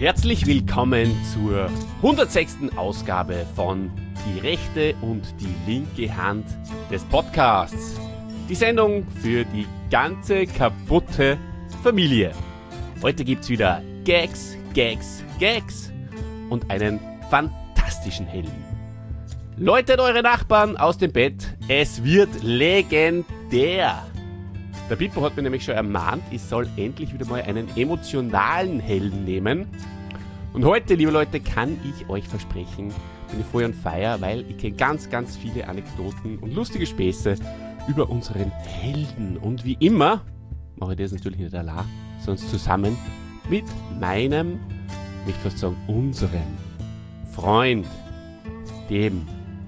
Herzlich willkommen zur 106. Ausgabe von Die rechte und die linke Hand des Podcasts. Die Sendung für die ganze kaputte Familie. Heute gibt's wieder Gags, Gags, Gags und einen fantastischen Helden. Läutet eure Nachbarn aus dem Bett, es wird legendär. Der Pippo hat mir nämlich schon ermahnt, ich soll endlich wieder mal einen emotionalen Helden nehmen. Und heute, liebe Leute, kann ich euch versprechen, bin ich voll on fire, weil ich kenne ganz, ganz viele Anekdoten und lustige Späße über unseren Helden. Und wie immer mache ich das natürlich nicht allein, sondern zusammen mit meinem, ich möchte fast sagen, unserem Freund, dem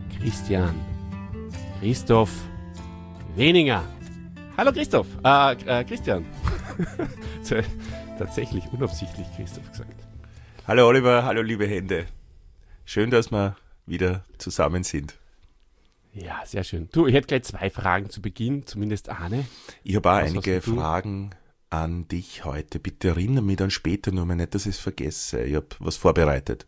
Christoph Weninger. Hallo Christoph, Christian. Tatsächlich unabsichtlich Christoph gesagt. Hallo Oliver, hallo liebe Hände. Schön, dass wir wieder zusammen sind. Ja, sehr schön. Du, ich hätte gleich 2 Fragen zu Beginn, zumindest eine. Ich habe auch einige Fragen an dich heute. Bitte erinnere mich dann später nur mal nicht, dass ich es vergesse. Ich habe was vorbereitet.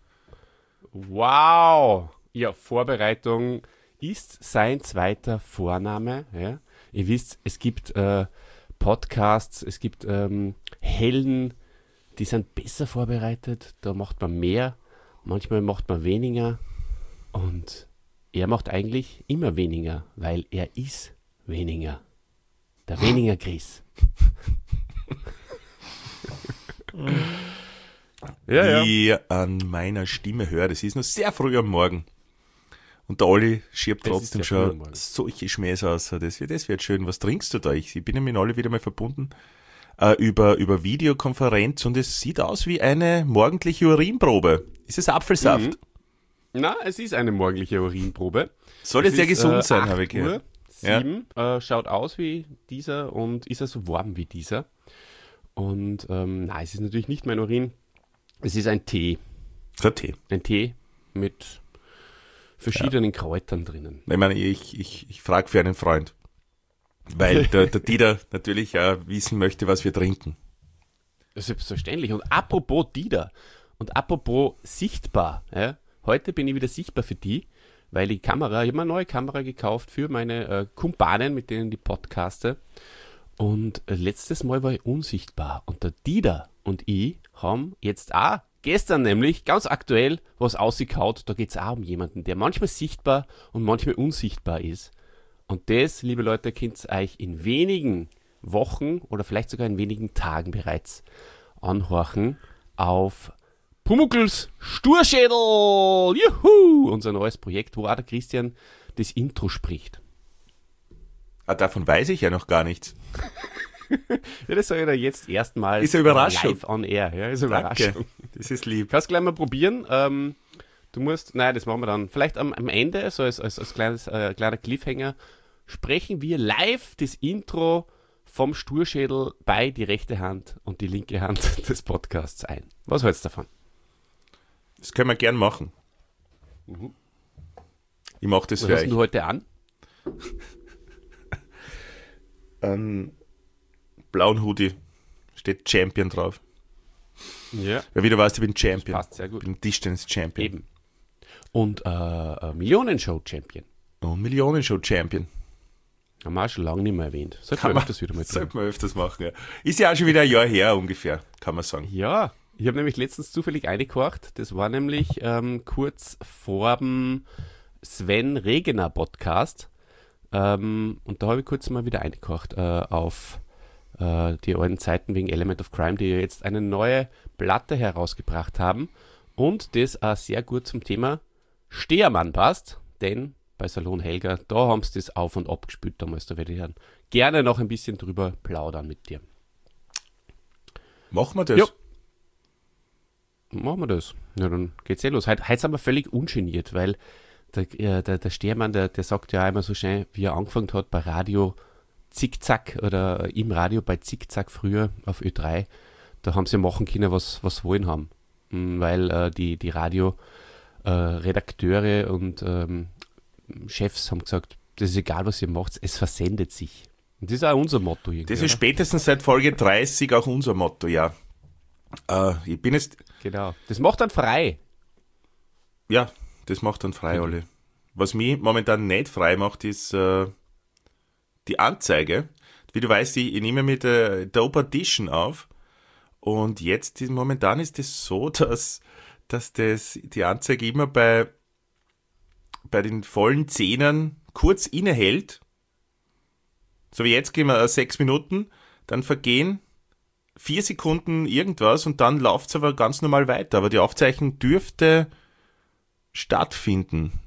Wow! Ja, Vorbereitung ist sein zweiter Vorname. Ja. Ihr wisst, es gibt Podcasts, es gibt Helden, die sind besser vorbereitet. Da macht man mehr, manchmal macht man weniger. Und er macht eigentlich immer weniger, weil er ist weniger. Der Weninger Chris. Wie ich an meiner Stimme höre, es ist noch sehr früh am Morgen. Und der Olli schiebt trotzdem schon solche Schmähs aus. Das wird schön. Was trinkst du da? Ich bin ja mit Olli wieder mal verbunden über Videokonferenz und es sieht aus wie eine morgendliche Urinprobe. Ist es Apfelsaft? Na, es ist eine morgendliche Urinprobe. Soll es sehr gesund sein, habe ich gehört. 7, schaut aus wie dieser und ist so warm wie dieser. Und nein, es ist natürlich nicht mein Urin. Es ist ein Tee. Ein Tee mit verschiedenen Kräutern drinnen. Ich meine, ich frage für einen Freund. Weil der Dieter natürlich wissen möchte, was wir trinken. Selbstverständlich. Und apropos Dieter und apropos sichtbar. Ja, heute bin ich wieder sichtbar für die, weil ich habe mir eine neue Kamera gekauft für meine Kumpanen, mit denen ich podcaste. Und letztes Mal war ich unsichtbar. Und der Dieter und ich haben jetzt auch gestern nämlich, ganz aktuell, was ausgekaut. Da geht es auch um jemanden, der manchmal sichtbar und manchmal unsichtbar ist. Und das, liebe Leute, könnt ihr euch in wenigen Wochen oder vielleicht sogar in wenigen Tagen bereits anhorchen auf Pumuckls Sturschädel. Juhu! Unser neues Projekt, wo auch der Christian das Intro spricht. Davon weiß ich ja noch gar nichts. Ja, das soll ich da jetzt erstmals live on air. Ja, ist eine Überraschung. Das ist lieb. Kannst gleich mal probieren. Du musst, das machen wir dann. Vielleicht am Ende, so als kleiner Cliffhanger, sprechen wir live das Intro vom Sturschädel bei die rechte Hand und die linke Hand des Podcasts ein. Was hältst du davon? Das können wir gern machen. Ich mache das für euch. Was hast du heute an? Einen blauen Hoodie. Steht Champion drauf. Ja. Weil wie du weißt, ich bin Champion. Das passt sehr gut. Ich bin Tischtennis-Champion. Eben. Und Millionenshow-Champion. Und Millionenshow-Champion. Haben wir auch schon lange nicht mehr erwähnt. Sollten wir öfters machen, ja. Ist ja auch schon wieder ein Jahr her ungefähr, kann man sagen. Ja, ich habe nämlich letztens zufällig eingehorcht. Das war nämlich kurz vor dem Sven Regener Podcast. Und da habe ich kurz mal wieder eingehorcht auf die alten Zeiten wegen Element of Crime, die ja jetzt eine neue Platte herausgebracht haben. Und das auch sehr gut zum Thema Stehermann passt, denn bei Salon Helga, da haben sie das auf und ab gespielt damals. Da werde ich dann gerne noch ein bisschen drüber plaudern mit dir. Machen wir das? Ja. Machen wir das. Ja, dann geht's los. Heute sind wir völlig ungeniert, weil der Stehermann, der sagt ja immer so schön, wie er angefangen hat bei Radio Zickzack oder im Radio bei Zickzack früher auf Ö3, da haben sie machen können, was wollen haben. Weil die Radio-Redakteure und Chefs haben gesagt, das ist egal, was ihr macht, es versendet sich. Und das ist auch unser Motto. Das ist spätestens seit Folge 30 auch unser Motto, ja. Ich bin jetzt... Genau. Das macht dann frei. Ja, das macht dann frei, alle. Was mich momentan nicht frei macht, ist die Anzeige. Wie du weißt, ich nehme mit der Operdition auf und jetzt momentan ist es so, dass die Anzeige immer bei den vollen Zehnern kurz innehält. So wie jetzt gehen wir 6 Minuten, dann vergehen 4 Sekunden irgendwas und dann läuft es aber ganz normal weiter. Aber die Aufzeichnung dürfte stattfinden.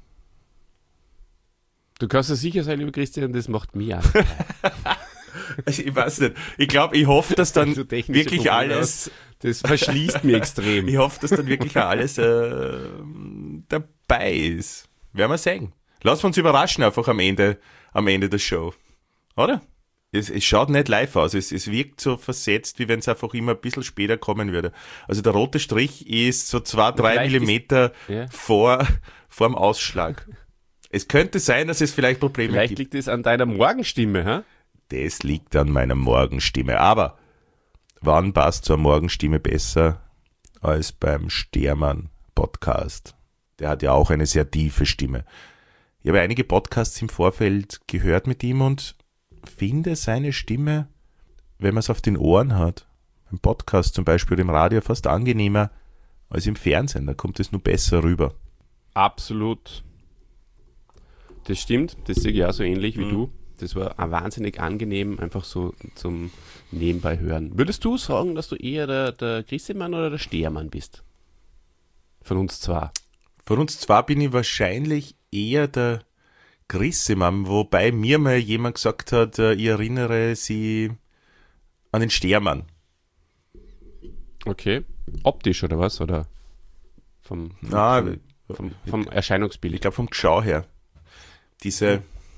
Du kannst dir sicher sein, lieber Christian, das macht mich an. Ich weiß nicht. Ich hoffe, dass dann also wirklich alles... Das verschließt mich extrem. Ich hoffe, dass dann wirklich alles dabei ist. Werden wir sehen. Lassen wir uns überraschen einfach am Ende der Show. Oder? Es schaut nicht live aus. Es wirkt so versetzt, wie wenn es einfach immer ein bisschen später kommen würde. Also der rote Strich ist so 2-3 Millimeter vor dem Ausschlag. Es könnte sein, dass es vielleicht Probleme gibt. Vielleicht liegt es an deiner Morgenstimme, hä? Das liegt an meiner Morgenstimme. Aber wann passt zur Morgenstimme besser als beim Stermann-Podcast? Der hat ja auch eine sehr tiefe Stimme. Ich habe einige Podcasts im Vorfeld gehört mit ihm und finde seine Stimme, wenn man es auf den Ohren hat, im Podcast zum Beispiel oder im Radio, fast angenehmer als im Fernsehen. Da kommt es nur besser rüber. Absolut. Das stimmt, das sehe ich auch so ähnlich wie du. Das war wahnsinnig angenehm, einfach so zum Nebenbei hören. Würdest du sagen, dass du eher der Grissemann oder der Stehermann bist? Von uns zwei. Von uns zwei bin ich wahrscheinlich eher der Grissemann, wobei mir mal jemand gesagt hat, ich erinnere sie an den Stehermann. Okay. Optisch oder was? Oder vom Erscheinungsbild? Ich glaube vom Geschau her. Diese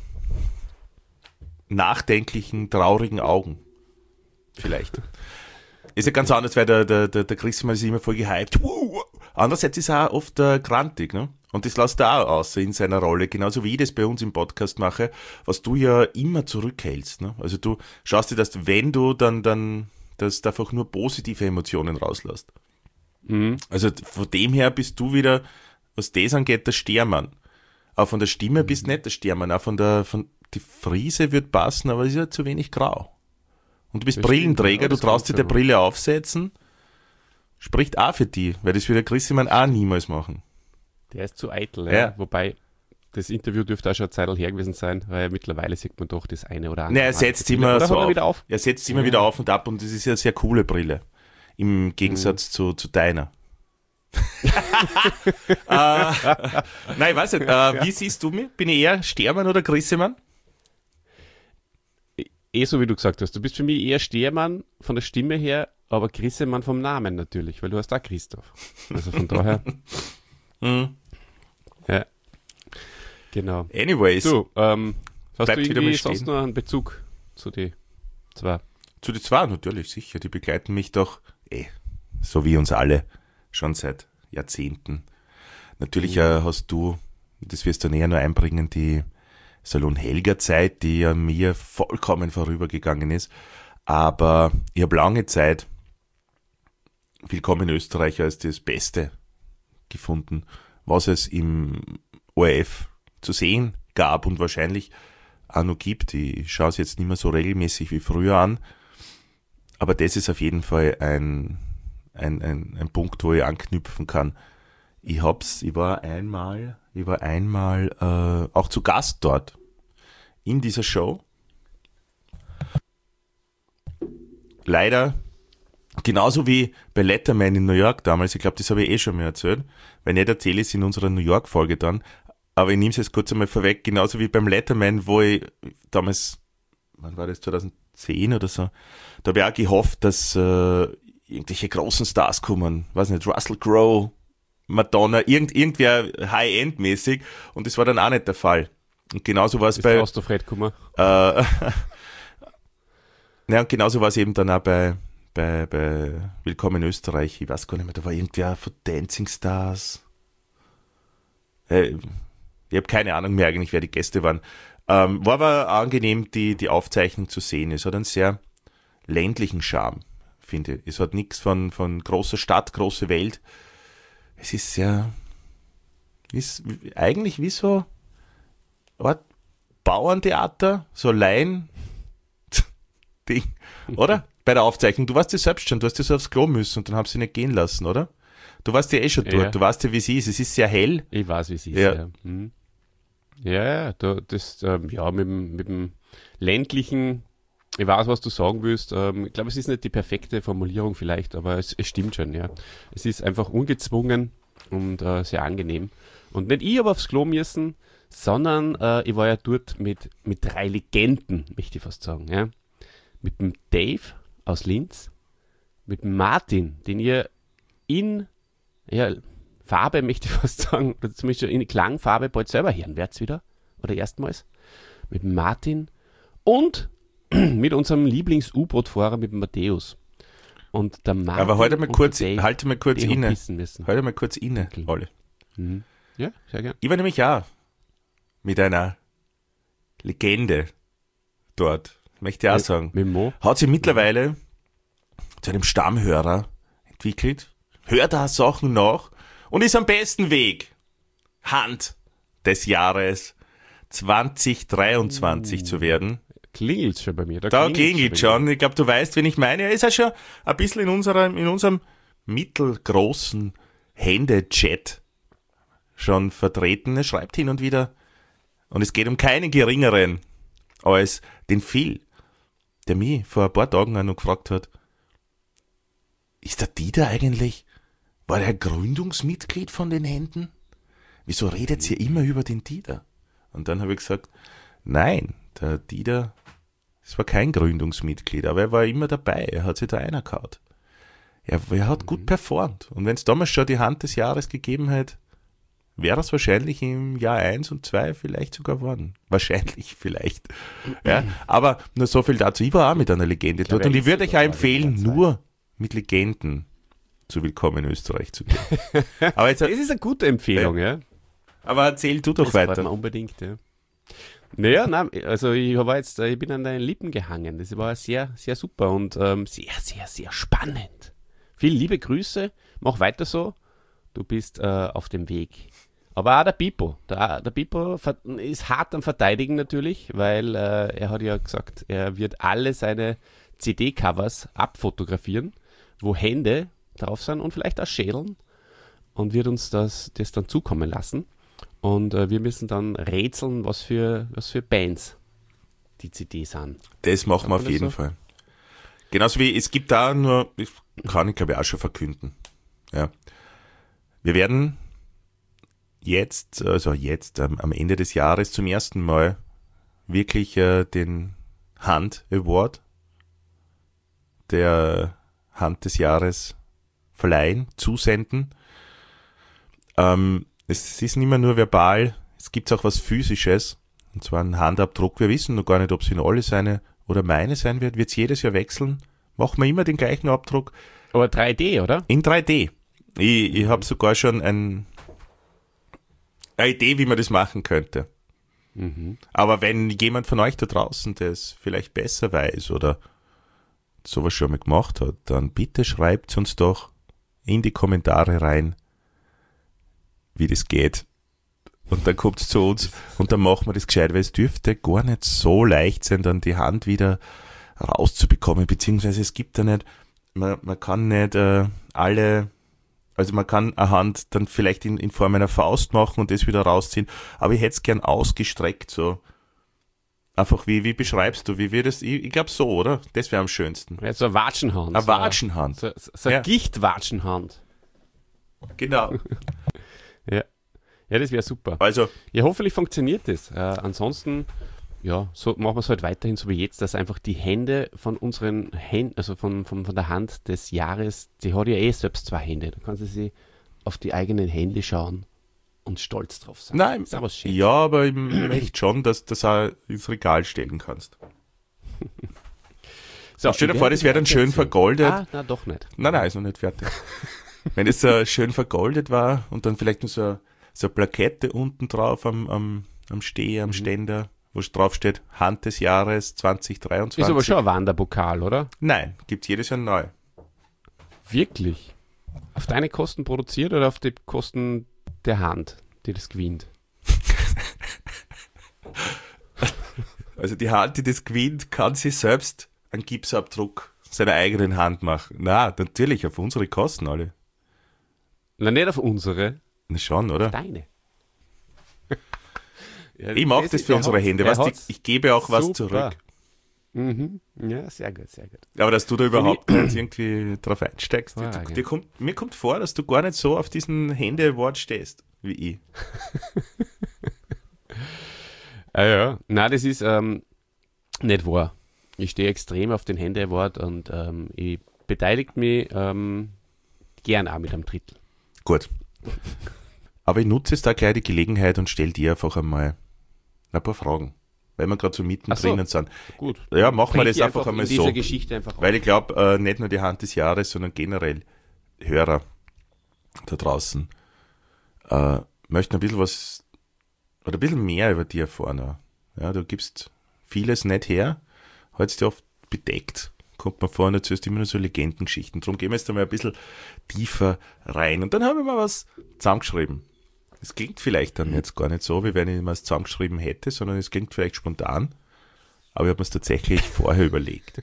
nachdenklichen, traurigen Augen. Vielleicht. Ist ja ganz anders, weil der Grissemann ist immer voll gehypt. Andererseits ist er auch oft grantig, ne? Und das lässt er auch aus in seiner Rolle, genauso wie ich das bei uns im Podcast mache, was du ja immer zurückhältst, ne? Also du schaust dir das, wenn du dann dass du einfach nur positive Emotionen rauslässt. Mhm. Also von dem her bist du wieder, was das angeht, der Stehermann. Auch von der Stimme bist nicht der Stehermann, auch die Frise wird passen, aber es ist ja zu wenig grau. Und du bist das Brillenträger, ja, du traust dir der Brille aufsetzen, spricht auch für die, weil das wird der Grissemann auch niemals machen. Der ist zu eitel, ja. Wobei das Interview dürfte auch schon eine Zeit her gewesen sein, weil mittlerweile sieht man doch das eine oder andere. Er setzt immer so auf. Er setzt immer wieder auf und ab und das ist ja eine sehr coole Brille. Im Gegensatz zu deiner. Nein, ich weiß nicht. Wie siehst du mich? Bin ich eher Stehermann oder Grissemann? So wie du gesagt hast. Du bist für mich eher Stehermann von der Stimme her, aber Grissemann vom Namen natürlich, weil du hast da Christoph. Also von daher. Ja. Genau. Anyways. Du, hast du irgendwie sonst noch einen Bezug zu die zwei? Zu die zwei natürlich, sicher. Die begleiten mich doch, so wie uns alle, schon seit Jahrzehnten. Natürlich hast du, das wirst du näher nur einbringen, die Salon-Helga-Zeit, die an mir vollkommen vorübergegangen ist. Aber ich habe lange Zeit Willkommen in Österreich als das Beste gefunden, was es im ORF zu sehen gab und wahrscheinlich auch noch gibt. Ich schaue es jetzt nicht mehr so regelmäßig wie früher an, aber das ist auf jeden Fall ein Punkt, wo ich anknüpfen kann. Ich war einmal auch zu Gast dort in dieser Show. Leider genauso wie bei Letterman in New York damals, ich glaube, das habe ich schon mal erzählt, weil nicht erzähle ich es in unserer New York-Folge dann, aber ich nehme es jetzt kurz einmal vorweg, genauso wie beim Letterman, wo ich damals, wann war das, 2010 oder so, da habe ich auch gehofft, dass irgendwelche großen Stars kommen, weiß nicht, Russell Crowe, Madonna, irgendwer High-End-mäßig und das war dann auch nicht der Fall. Und genauso war es bei... Ist der Fred gekommen? Ja, und genauso war es eben dann auch bei Willkommen in Österreich, ich weiß gar nicht mehr, da war irgendwer von Dancing Stars. Ich habe keine Ahnung mehr eigentlich, wer die Gäste waren. War aber angenehm, die Aufzeichnung zu sehen. Es hat einen sehr ländlichen Charme, finde ich. Es hat nichts von großer Stadt, große Welt. Es ist sehr, ist eigentlich wie so Art Bauerntheater, so Laien-Ding, oder? Bei der Aufzeichnung. Du warst ja selbst schon, du hast ja so aufs Klo müssen und dann haben sie nicht gehen lassen, oder? Du warst ja eh schon dort, du weißt ja, wie sie ist. Es ist sehr hell. Ich weiß, wie sie ist, ja. Ja, mit dem ländlichen, ich weiß, was du sagen willst. Ich glaube, es ist nicht die perfekte Formulierung vielleicht, aber es stimmt schon, ja. Es ist einfach ungezwungen und sehr angenehm. Und nicht ich habe aufs Klo müssen, sondern ich war ja dort mit 3 Legenden, möchte ich fast sagen, ja. Mit dem Dave aus Linz, mit dem Martin, den ihr in Farbe, möchte ich fast sagen, oder zumindest schon in Klangfarbe bald selber hören werdet wieder, oder erstmals, mit dem Martin und mit unserem Lieblings-U-Boot-Fahrer, mit dem Matthäus. Und der Martin. Aber halte mal kurz inne. Halte mal kurz inne, alle. Mhm. Ja, sehr gerne. Ich war nämlich auch mit einer Legende dort, möchte ich auch sagen. Mit Mo? Hat sich mittlerweile zu einem Stammhörer entwickelt, hört da Sachen nach und ist am besten Weg, Hand des Jahres 2023 zu werden. Klingelt schon bei mir. Da klingelt schon. Ich glaube, du weißt, wen ich meine. Er ist ja schon ein bisschen in unserem mittelgroßen Hände-Chat schon vertreten. Er schreibt hin und wieder. Und es geht um keinen geringeren als den Phil, der mich vor ein paar Tagen auch noch gefragt hat, ist der Dieter eigentlich, war der Gründungsmitglied von den Händen? Wieso redet ihr immer über den Dieter? Und dann habe ich gesagt, nein, der Dieter, es war kein Gründungsmitglied, aber er war immer dabei, er hat sich da reingehauen. Er hat gut performt. Und wenn es damals schon die Hand des Jahres gegeben hätte, wäre es wahrscheinlich im Jahr 1 und 2 vielleicht sogar geworden. Wahrscheinlich, vielleicht. Ja, aber nur so viel dazu. Ich war auch mit einer Legende dort und ich würde euch auch empfehlen, nur mit Legenden zu Willkommen in Österreich zu gehen. Aber jetzt, das ist eine gute Empfehlung, ja. Aber erzähl du doch weiter. Das unbedingt, ja. Naja, nein, also ich bin an deinen Lippen gehangen. Das war sehr, sehr super und sehr, sehr, sehr spannend. Viele liebe Grüße, mach weiter so. Du bist auf dem Weg. Aber auch der Pipo. Der Pipo ist hart am Verteidigen natürlich, weil er hat ja gesagt, er wird alle seine CD-Covers abfotografieren, wo Hände drauf sind und vielleicht auch Schädeln und wird uns das dann zukommen lassen. Und wir müssen dann rätseln, was für Bands die CD sind. Das machen wir auf jeden Fall. Genauso wie, es gibt da nur, das kann ich glaube ich auch schon verkünden. Ja. Wir werden jetzt am Ende des Jahres zum ersten Mal wirklich den Hand Award der Hand des Jahres verleihen, zusenden. Es ist nicht mehr nur verbal, es gibt auch was Physisches, und zwar einen Handabdruck. Wir wissen noch gar nicht, ob es in alle seine oder meine sein wird es jedes Jahr wechseln. Machen wir immer den gleichen Abdruck. Aber 3D, oder? In 3D. Ich habe sogar schon eine Idee, wie man das machen könnte. Mhm. Aber wenn jemand von euch da draußen das vielleicht besser weiß oder sowas schon mal gemacht hat, dann bitte schreibt uns doch in die Kommentare rein, wie das geht. Und dann kommt es zu uns und dann machen wir das gescheit, weil es dürfte gar nicht so leicht sein, dann die Hand wieder rauszubekommen, beziehungsweise es gibt da nicht, man kann nicht also man kann eine Hand dann vielleicht in Form einer Faust machen und das wieder rausziehen, aber ich hätte es gern ausgestreckt, so. Einfach, wie beschreibst du, wie wird es, ich glaube so, oder? Das wäre am schönsten. Ja, so eine Watschenhand. Eine Watschenhand. So eine Gichtwatschenhand. Genau. Ja, das wäre super. Also. Ja, hoffentlich funktioniert das. Ansonsten, ja, so machen wir es halt weiterhin so wie jetzt, dass einfach die Hände von unseren Händen, also von der Hand des Jahres, die hat ja selbst 2 Hände. Da kann sie auf die eigenen Hände schauen und stolz drauf sein. Nein, ist aber schön. Ja, aber ich möchte schon, dass du das auch ins Regal stellen kannst. So, stell dir vor, das wäre dann schön vergoldet. Na, doch nicht. Nein, ist noch nicht fertig. Wenn es schön vergoldet war und dann vielleicht noch so eine Plakette unten drauf am Ständer, wo drauf steht, Hand des Jahres 2023. Ist aber schon ein Wanderpokal, oder? Nein, gibt's jedes Jahr neu. Wirklich? Auf deine Kosten produziert oder auf die Kosten der Hand, die das gewinnt? Also die Hand, die das gewinnt, kann sich selbst einen Gipsabdruck seiner eigenen Hand machen. Na, natürlich, auf unsere Kosten alle. Na, nicht auf unsere. Na schon, oder? Auf deine. Ja, ich mache das für unsere Hände. Weißt, ich gebe auch was zurück. Mhm. Ja, sehr gut, sehr gut. Aber dass du da überhaupt nicht irgendwie drauf einsteigst. Mir kommt vor, dass du gar nicht so auf diesen Hände-Award stehst, wie ich. Ja. Nein, das ist nicht wahr. Ich stehe extrem auf den Hände-Award und ich beteilige mich gern auch mit einem Drittel. Gut. Aber ich nutze jetzt da gleich die Gelegenheit und stelle dir einfach einmal ein paar Fragen. Weil wir gerade so mittendrin sind. Gut. Ja, machen wir das einfach einmal so. Geschichte einfach weil ich glaube, nicht nur die Hand des Jahres, sondern generell Hörer da draußen möchten ein bisschen was oder ein bisschen mehr über dich erfahren. Ja, du gibst vieles nicht her, hältst dich oft bedeckt. Kommt man vor, und erzählst immer nur so Legendengeschichten. Darum gehen wir jetzt einmal ein bisschen tiefer rein. Und dann habe ich mal was zusammengeschrieben. Es klingt vielleicht dann jetzt gar nicht so, wie wenn ich mir es zusammengeschrieben hätte, sondern es klingt vielleicht spontan. Aber ich habe mir es tatsächlich vorher überlegt.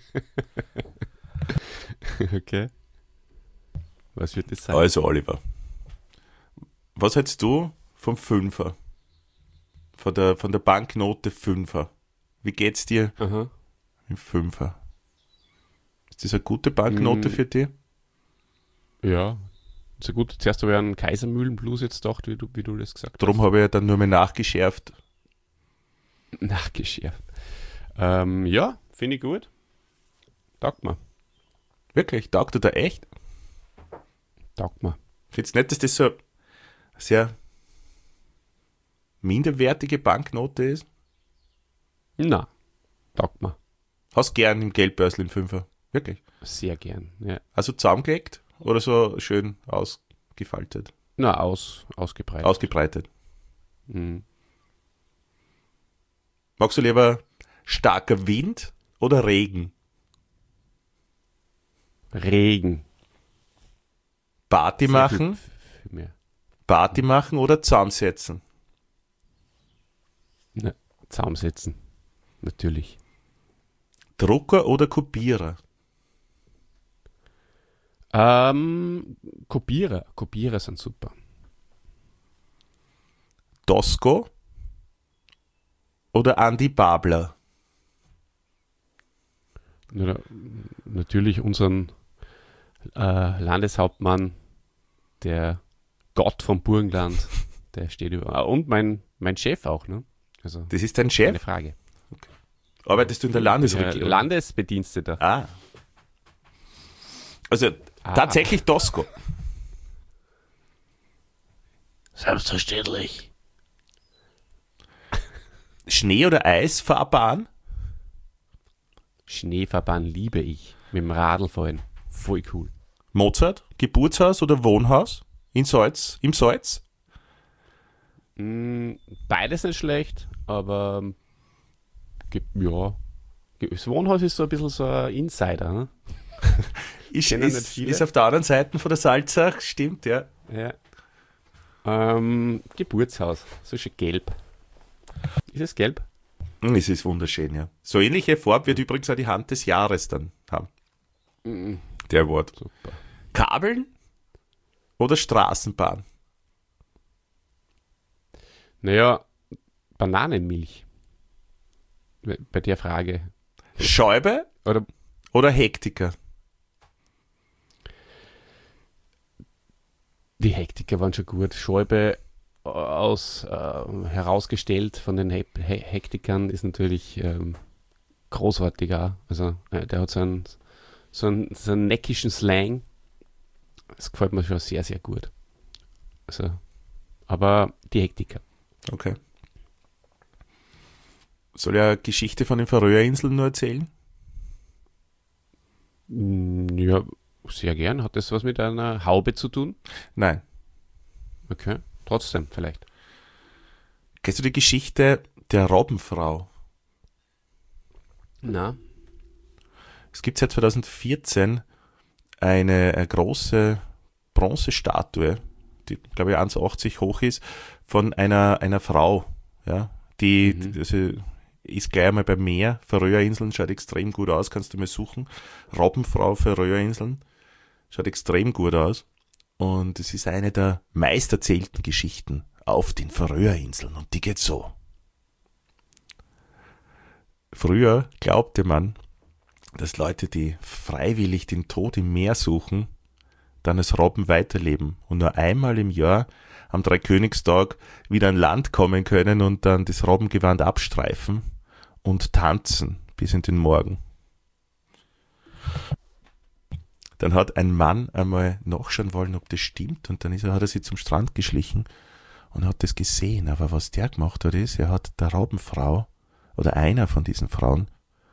Okay. Was wird das sein? Also Oliver, was hältst du vom Fünfer? Von der Banknote Fünfer. Wie geht's dir im Fünfer? Ist das eine gute Banknote für dich? Ja, so gut. Zuerst habe ich an Kaisermühlenblues jetzt gedacht, wie du das gesagt hast. Darum habe ich ja dann nur mal nachgeschärft. Nachgeschärft. Ja, finde ich gut. Taugt mir. Wirklich? Taugt dir da echt? Taugt mir. Findest du nicht, dass das so eine sehr minderwertige Banknote ist? Na, taugt mir. Hast gern im Geldbörsel im Fünfer? Wirklich? Sehr gern, ja. Also zusammengelegt oder so schön ausgefaltet? Na, ausgebreitet. Ausgebreitet. Mhm. Magst du lieber starker Wind oder Regen? Regen. Party machen? Viel mehr. Party machen oder zusammensetzen? Na, zusammensetzen. Natürlich. Drucker oder Kopierer? Kopierer sind super. Tosco oder Andi Babler? Ja, natürlich unseren Landeshauptmann, der Gott vom Burgenland, der steht über. Und mein Chef auch, ne? Also, Das ist dein Chef? keine Frage. Arbeitest du in der Landesregierung? Landesbediensteter. Ah. Also tatsächlich Tosco. Selbstverständlich. Schnee- oder Eisfahrbahn? Schneefahrbahn liebe ich. Mit dem Radl fahren. Voll cool. Mozart? Geburtshaus oder Wohnhaus? Im Salz? Beides nicht schlecht, aber ja. Das Wohnhaus ist so ein bisschen so ein Insider, ne? Ist auf der anderen Seite von der Salzach, stimmt, ja. Ja. Geburtshaus. So schön gelb. Ist es gelb? Es ist wunderschön, ja. So ähnliche Farbe wird übrigens auch die Hand des Jahres dann haben. Der Award. Super. Kabeln oder Straßenbahn? Naja, Bananenmilch. Bei der Frage. Scheibe oder Hektiker? Die Hektiker waren schon gut. Schäube herausgestellt von den Hektikern ist natürlich großartiger. Also der hat so einen neckischen Slang. Das gefällt mir schon sehr, sehr gut. Also, aber die Hektiker. Okay. Soll ich eine Geschichte von den Färöerinseln nur erzählen? Ja, sehr gern. Hat das was mit einer Haube zu tun? Nein. Okay, trotzdem vielleicht. Kennst du die Geschichte der Robbenfrau? Na? Es gibt seit 2014 eine große Bronzestatue, die, glaube ich, 1,80 hoch ist, von einer Frau, ja, also ist gleich einmal beim Meer, Färöerinseln, schaut extrem gut aus, kannst du mal suchen. Robbenfrau Färöerinseln, schaut extrem gut aus. Und es ist eine der meisterzählten Geschichten auf den Färöerinseln. Und die geht so. Früher glaubte man, dass Leute, die freiwillig den Tod im Meer suchen, dann als Robben weiterleben und nur einmal im Jahr am Dreikönigstag wieder an Land kommen können und dann das Robbengewand abstreifen und tanzen bis in den Morgen. Dann hat ein Mann einmal nachschauen wollen, ob das stimmt, und dann hat er sich zum Strand geschlichen und hat das gesehen. Aber was der gemacht hat, ist, er hat der Robbenfrau oder einer von diesen Frauen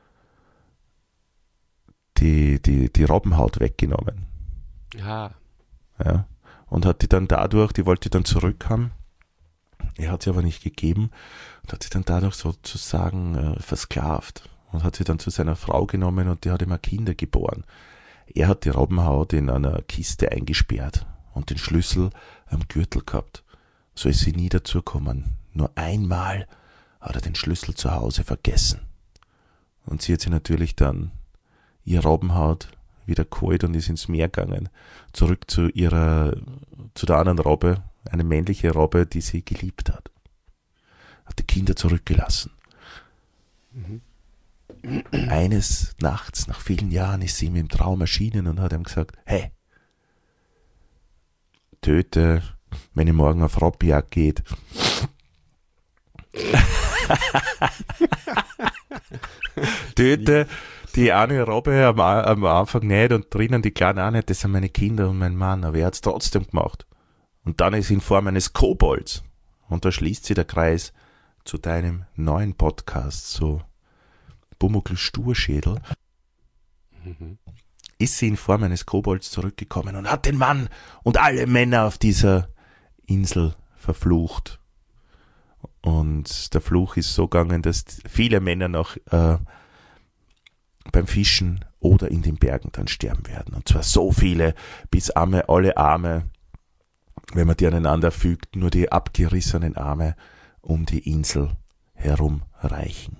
die Robbenhaut weggenommen. Ja. Ja. Und hat die wollte dann zurückhaben. Er hat sie aber nicht gegeben und hat sie dann dadurch sozusagen versklavt und hat sie dann zu seiner Frau genommen, und die hat ihm Kinder geboren. Er hat die Robbenhaut in einer Kiste eingesperrt und den Schlüssel am Gürtel gehabt. So ist sie nie dazugekommen. Nur einmal hat er den Schlüssel zu Hause vergessen. Und sie hat sich natürlich dann ihr Robbenhaut wieder geholt und ist ins Meer gegangen. Zurück zu der anderen Robbe, eine männliche Robbe, die sie geliebt hat. Hat die Kinder zurückgelassen. Mhm. Eines Nachts, nach vielen Jahren, ist sie ihm im Traum erschienen und hat ihm gesagt, hey, töte, wenn ihr morgen auf Robbenjagd geht. Töte die eine Robbe am Anfang nicht und drinnen die Kleine auch nicht, das sind meine Kinder und mein Mann, aber er hat es trotzdem gemacht. Und dann ist sie in Form eines Kobolds. Und da schließt sich der Kreis zu deinem neuen Podcast, so Pumuckl Sturschädel. Ist sie in Form eines Kobolds zurückgekommen und hat den Mann und alle Männer auf dieser Insel verflucht. Und der Fluch ist so gegangen, dass viele Männer noch beim Fischen oder in den Bergen dann sterben werden. Und zwar so viele, bis alle Arme, wenn man die aneinander fügt, nur die abgerissenen Arme um die Insel herum reichen.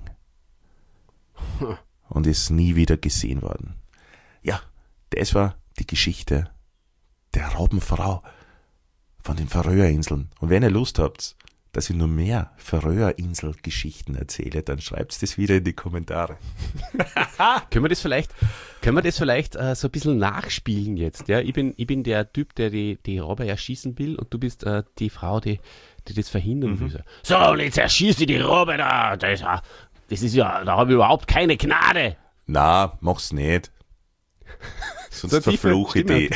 Und ist nie wieder gesehen worden. Ja, das war die Geschichte der Robbenfrau von den Färöerinseln. Und wenn ihr Lust habt, dass ich nur mehr Färöerinsel-Geschichten erzähle, dann schreibt das wieder in die Kommentare. Können wir das vielleicht so ein bisschen nachspielen jetzt? Ja? Ich bin der Typ, der die Robbe erschießen will, und du bist die Frau, die das verhindern will. So, und jetzt erschieße ich die Robbe da. Das ist ja, da habe ich überhaupt keine Gnade. Na, mach's nicht. Sonst so verfluche ich die.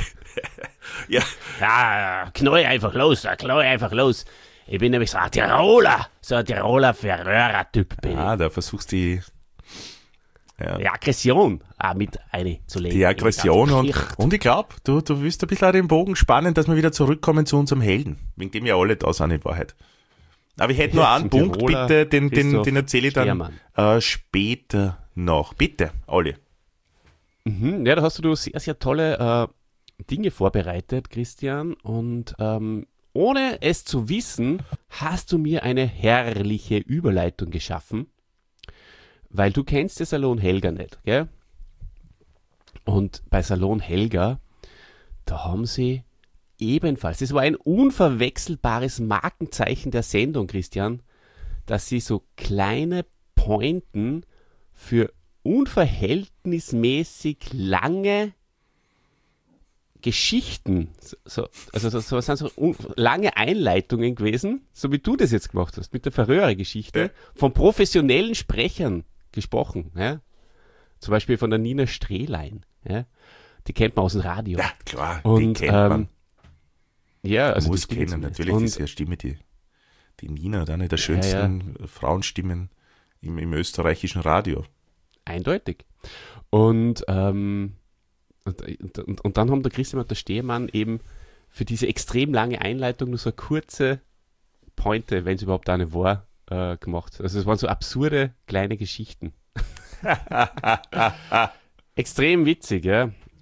Ja, knall einfach los. Ich bin nämlich so ein Tiroler Färöer-Typ. Ah, da versuchst du die Aggression mit einzulegen. Die Aggression und ich glaube, du willst ein bisschen auch den Bogen spannen, dass wir wieder zurückkommen zu unserem Helden, wegen dem ja alle da sind in Wahrheit. Aber ich hätte nur einen Punkt, bitte, den erzähle ich dann später noch. Bitte, Olli. Ja, da hast du sehr, sehr tolle Dinge vorbereitet, Christian, und ohne es zu wissen, hast du mir eine herrliche Überleitung geschaffen, weil du kennst den Salon Helga nicht, gell? Und bei Salon Helga, da haben sie ebenfalls, das war ein unverwechselbares Markenzeichen der Sendung, Christian, dass sie so kleine Pointen für unverhältnismäßig lange Geschichten, also sind so lange Einleitungen gewesen, so wie du das jetzt gemacht hast, mit der Färöer-Geschichte, von professionellen Sprechern gesprochen. Ja? Zum Beispiel von der Nina Strehlein. Ja? Die kennt man aus dem Radio. Ja, klar, und, die kennt man. Ja, also muss kennen, natürlich ist ja Stimme die Nina, eine der schönsten Frauenstimmen im österreichischen Radio. Eindeutig. Und dann haben der Christian und der Stehemann eben für diese extrem lange Einleitung nur so eine kurze Pointe, wenn es überhaupt eine war, gemacht. Also es waren so absurde kleine Geschichten. Extrem witzig, ja.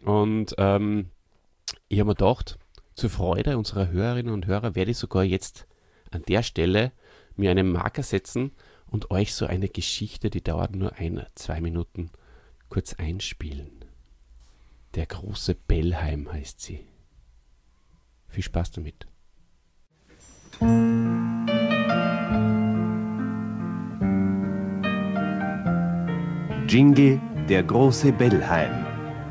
Und ich habe mir gedacht, zur Freude unserer Hörerinnen und Hörer werde ich sogar jetzt an der Stelle mir einen Marker setzen und euch so eine Geschichte, die dauert nur 1-2 Minuten, kurz einspielen. Der große Bellheim heißt sie. Viel Spaß damit. Jingle, der große Bellheim.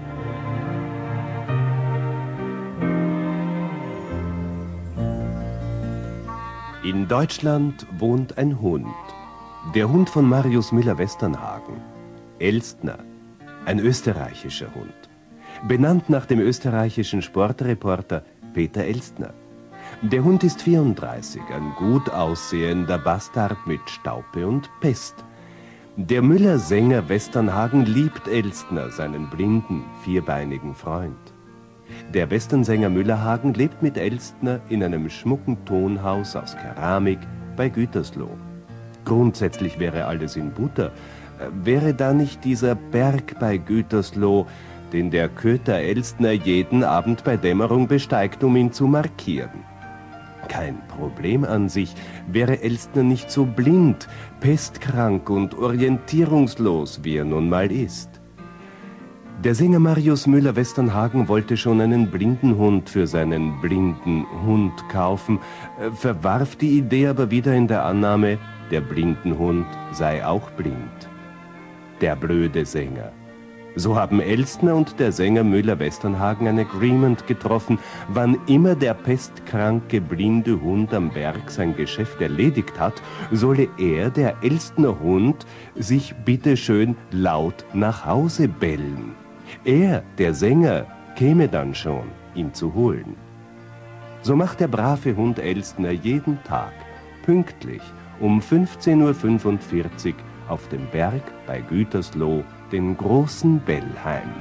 In Deutschland wohnt ein Hund. Der Hund von Marius Müller-Westernhagen. Elstner, ein österreichischer Hund. Benannt nach dem österreichischen Sportreporter Peter Elstner. Der Hund ist 34, ein gut aussehender Bastard mit Staupe und Pest. Der Müller-Sänger Westernhagen liebt Elstner, seinen blinden, vierbeinigen Freund. Der Westernsänger Müllerhagen lebt mit Elstner in einem schmucken Tonhaus aus Keramik bei Gütersloh. Grundsätzlich wäre alles in Butter. Wäre da nicht dieser Berg bei Gütersloh, den der Köter Elstner jeden Abend bei Dämmerung besteigt, um ihn zu markieren. Kein Problem an sich, wäre Elstner nicht so blind, pestkrank und orientierungslos, wie er nun mal ist. Der Sänger Marius Müller-Westernhagen wollte schon einen blinden Hund für seinen blinden Hund kaufen, verwarf die Idee aber wieder in der Annahme, der blinden Hund sei auch blind. Der blöde Sänger. So haben Elstner und der Sänger Müller-Westernhagen ein Agreement getroffen, wann immer der pestkranke blinde Hund am Berg sein Geschäft erledigt hat, solle er, der Elstner Hund, sich bitteschön laut nach Hause bellen. Er, der Sänger, käme dann schon, ihn zu holen. So macht der brave Hund Elstner jeden Tag, pünktlich, um 15:45 Uhr auf dem Berg bei Gütersloh den großen Bellheim.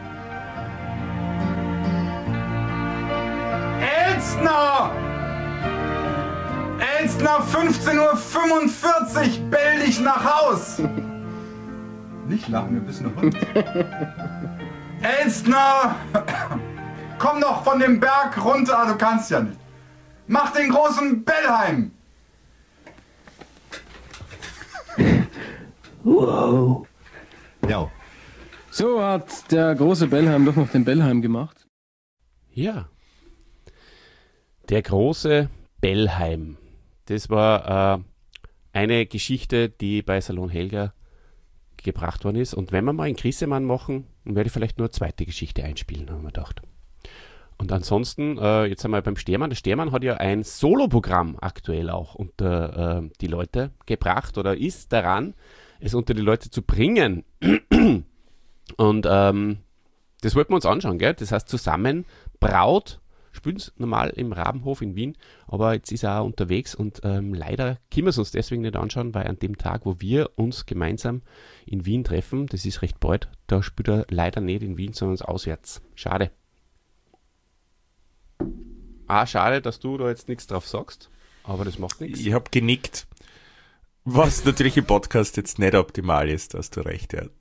Elstner! Elstner, 15:45 Uhr, bell dich nach Haus! Nicht lachen, wir müssen noch Hund. Elstner! Komm doch von dem Berg runter, du kannst ja nicht. Mach den großen Bellheim! Wow. Ja. So hat der große Bellheim doch noch den Bellheim gemacht. Ja. Der große Bellheim. Das war eine Geschichte, die bei Salon Helga gebracht worden ist. Und wenn wir mal einen Grissemann machen, dann werde ich vielleicht nur eine zweite Geschichte einspielen, haben wir gedacht. Und ansonsten, jetzt einmal beim Stermann. Der Stermann hat ja ein Soloprogramm aktuell auch unter die Leute gebracht oder ist daran, es unter die Leute zu bringen. Und das wollten wir uns anschauen, gell? Das heißt zusammen Braut, spielen es normal im Rabenhof in Wien, aber jetzt ist er auch unterwegs und leider können wir es uns deswegen nicht anschauen, weil an dem Tag, wo wir uns gemeinsam in Wien treffen, das ist recht bald, da spielt er leider nicht in Wien, sondern auswärts. Schade. Schade, dass du da jetzt nichts drauf sagst, aber das macht nichts. Ich habe genickt. Was natürlich im Podcast jetzt nicht optimal ist, hast du recht, ja.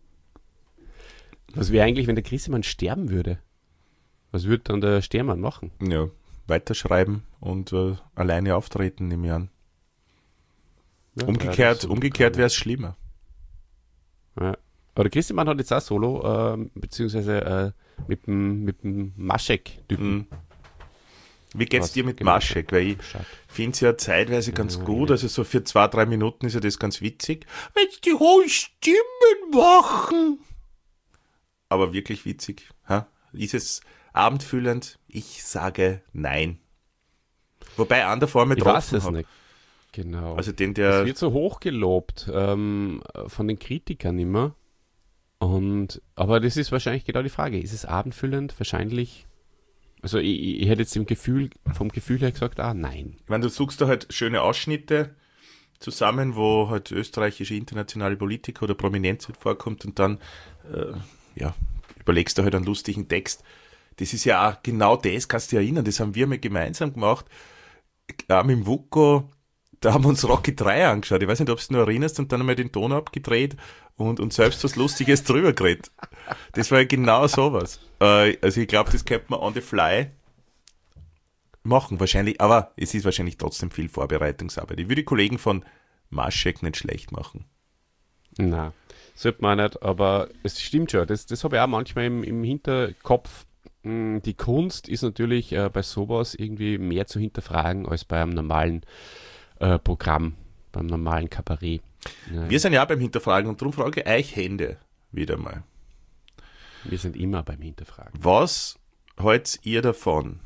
Was wäre eigentlich, wenn der Grissemann sterben würde? Was würde dann der Stermann machen? Ja, weiterschreiben und alleine auftreten, nehme ich an. Ja, umgekehrt wäre es schlimmer. Ja. Aber der Grissemann hat jetzt auch Solo, beziehungsweise mit dem Maschek-Typen. Mhm. Wie geht's dir mit Maschek? Weil ich finde es ja zeitweise ganz gut, also so für 2-3 Minuten ist ja das ganz witzig. Wenn die hohen Stimmen machen. Aber wirklich witzig. Ist es abendfüllend? Ich sage nein. Wobei an der Formel ich weiß es nicht. Genau. Also es wird so hoch gelobt von den Kritikern immer. Aber das ist wahrscheinlich genau die Frage. Ist es abendfüllend? Wahrscheinlich. Also ich hätte jetzt vom Gefühl her gesagt, nein. Ich meine, du suchst da halt schöne Ausschnitte zusammen, wo halt österreichische internationale Politiker oder Prominenz halt vorkommt und dann überlegst du halt einen lustigen Text. Das ist ja auch genau das, kannst du dich erinnern, das haben wir mal gemeinsam gemacht, auch mit dem Wuko, da haben wir uns Rocky 3 angeschaut, ich weiß nicht, ob du dich noch erinnerst, und dann haben wir den Ton abgedreht und selbst was Lustiges drüber geredet. Das war ja genau sowas. Also ich glaube, das könnte man on the fly machen wahrscheinlich, aber es ist wahrscheinlich trotzdem viel Vorbereitungsarbeit. Ich würde die Kollegen von Maschek nicht schlecht machen. Na, sollte man nicht, aber es stimmt schon. Das habe ich auch manchmal im Hinterkopf. Die Kunst ist natürlich bei sowas irgendwie mehr zu hinterfragen als bei einem normalen Programm, beim normalen Kabarett. Ja. Wir sind ja auch beim Hinterfragen und darum frage ich euch Hände wieder mal. Wir sind immer beim Hinterfragen. Was haltet ihr davon,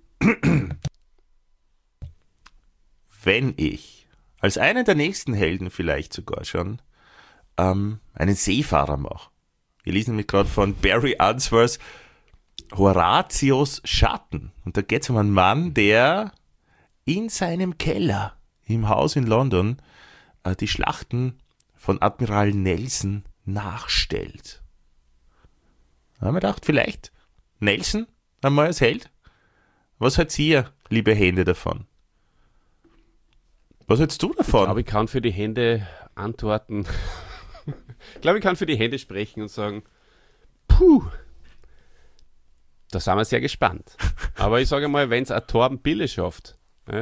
wenn ich als einen der nächsten Helden vielleicht sogar schon einen Seefahrer mache? Wir lesen nämlich gerade von Barry Unsworths Horatius Schatten. Und da geht es um einen Mann, der in seinem Keller im Haus in London die Schlachten von Admiral Nelson nachstellt. Da haben wir gedacht, vielleicht Nelson einmal als Held? Was haltet ihr, liebe Hände, davon? Was hältst du davon? Ich glaube, ich kann für die Hände antworten. Ich glaube, ich kann für die Hände sprechen und sagen, puh, da sind wir sehr gespannt. Aber ich sage mal, wenn es ein Torben Bille schafft,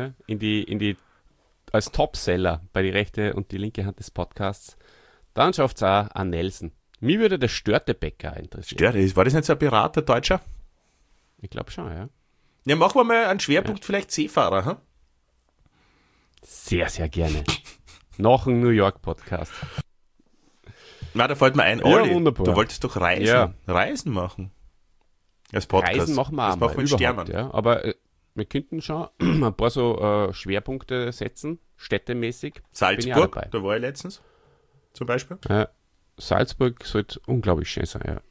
als Topseller bei die rechte und die linke Hand des Podcasts, dann schafft es auch ein Nelson. Mich würde der Störtebecker interessieren. War das nicht so ein Berater, Deutscher? Ich glaube schon, ja. Ja, machen wir mal einen Schwerpunkt, vielleicht Seefahrer, hm? Sehr, sehr gerne. Noch ein New York Podcast. Na, da fällt mir ein, Ja, Olli, wunderbar. du wolltest doch Reisen machen. Als Podcast. Reisen machen wir das auch machen wir mal mit überhaupt, Sternen. ja. Aber wir könnten schon ein paar so Schwerpunkte setzen, städtemäßig. Bin ich auch Salzburg, dabei. da war ich letztens, zum Beispiel. Salzburg sollte unglaublich schön sein, ja.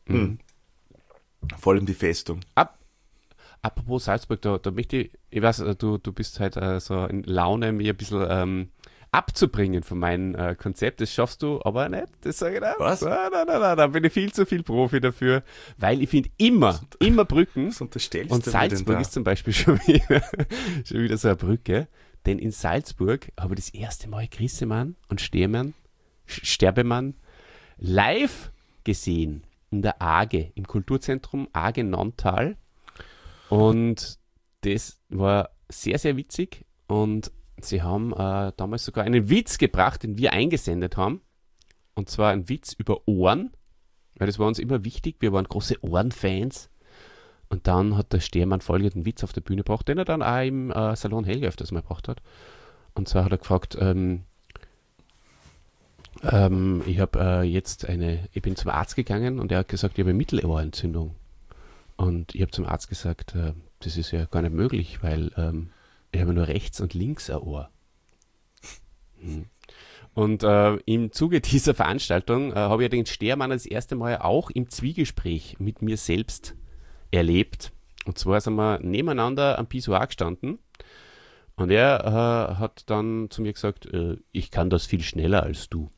Vor allem die Festung. Apropos Salzburg, da möchte ich weiß, du bist halt so in Laune, mir ein bisschen abzubringen von meinem Konzept. Das schaffst du aber nicht, das sage ich nicht. Was? Nein, da bin ich viel zu viel Profi dafür, weil ich finde immer Brücken. Was unterstellst Und du mir denn Salzburg da? ist zum Beispiel schon wieder so eine Brücke. Denn in Salzburg habe ich das erste Mal Grissemann und Sterbemann live gesehen in der AGE, im Kulturzentrum AGE Nonntal. Und das war sehr, sehr witzig. Und sie haben damals sogar einen Witz gebracht, den wir eingesendet haben. Und zwar ein Witz über Ohren, weil das war uns immer wichtig. Wir waren große Ohrenfans. Und dann hat der Stehrmann folgenden Witz auf der Bühne gebracht, den er dann auch im Salon Helge öfters mal gebracht hat. Und zwar hat er gefragt, ich bin zum Arzt gegangen und er hat gesagt, ich habe eine Mittelohrentzündung. Und ich habe zum Arzt gesagt, das ist ja gar nicht möglich, weil ich habe nur rechts und links ein Ohr. Und im Zuge dieser Veranstaltung habe ich den Stehrmann das erste Mal auch im Zwiegespräch mit mir selbst erlebt. Und zwar sind wir nebeneinander am Pissoir gestanden und er hat dann zu mir gesagt, ich kann das viel schneller als du.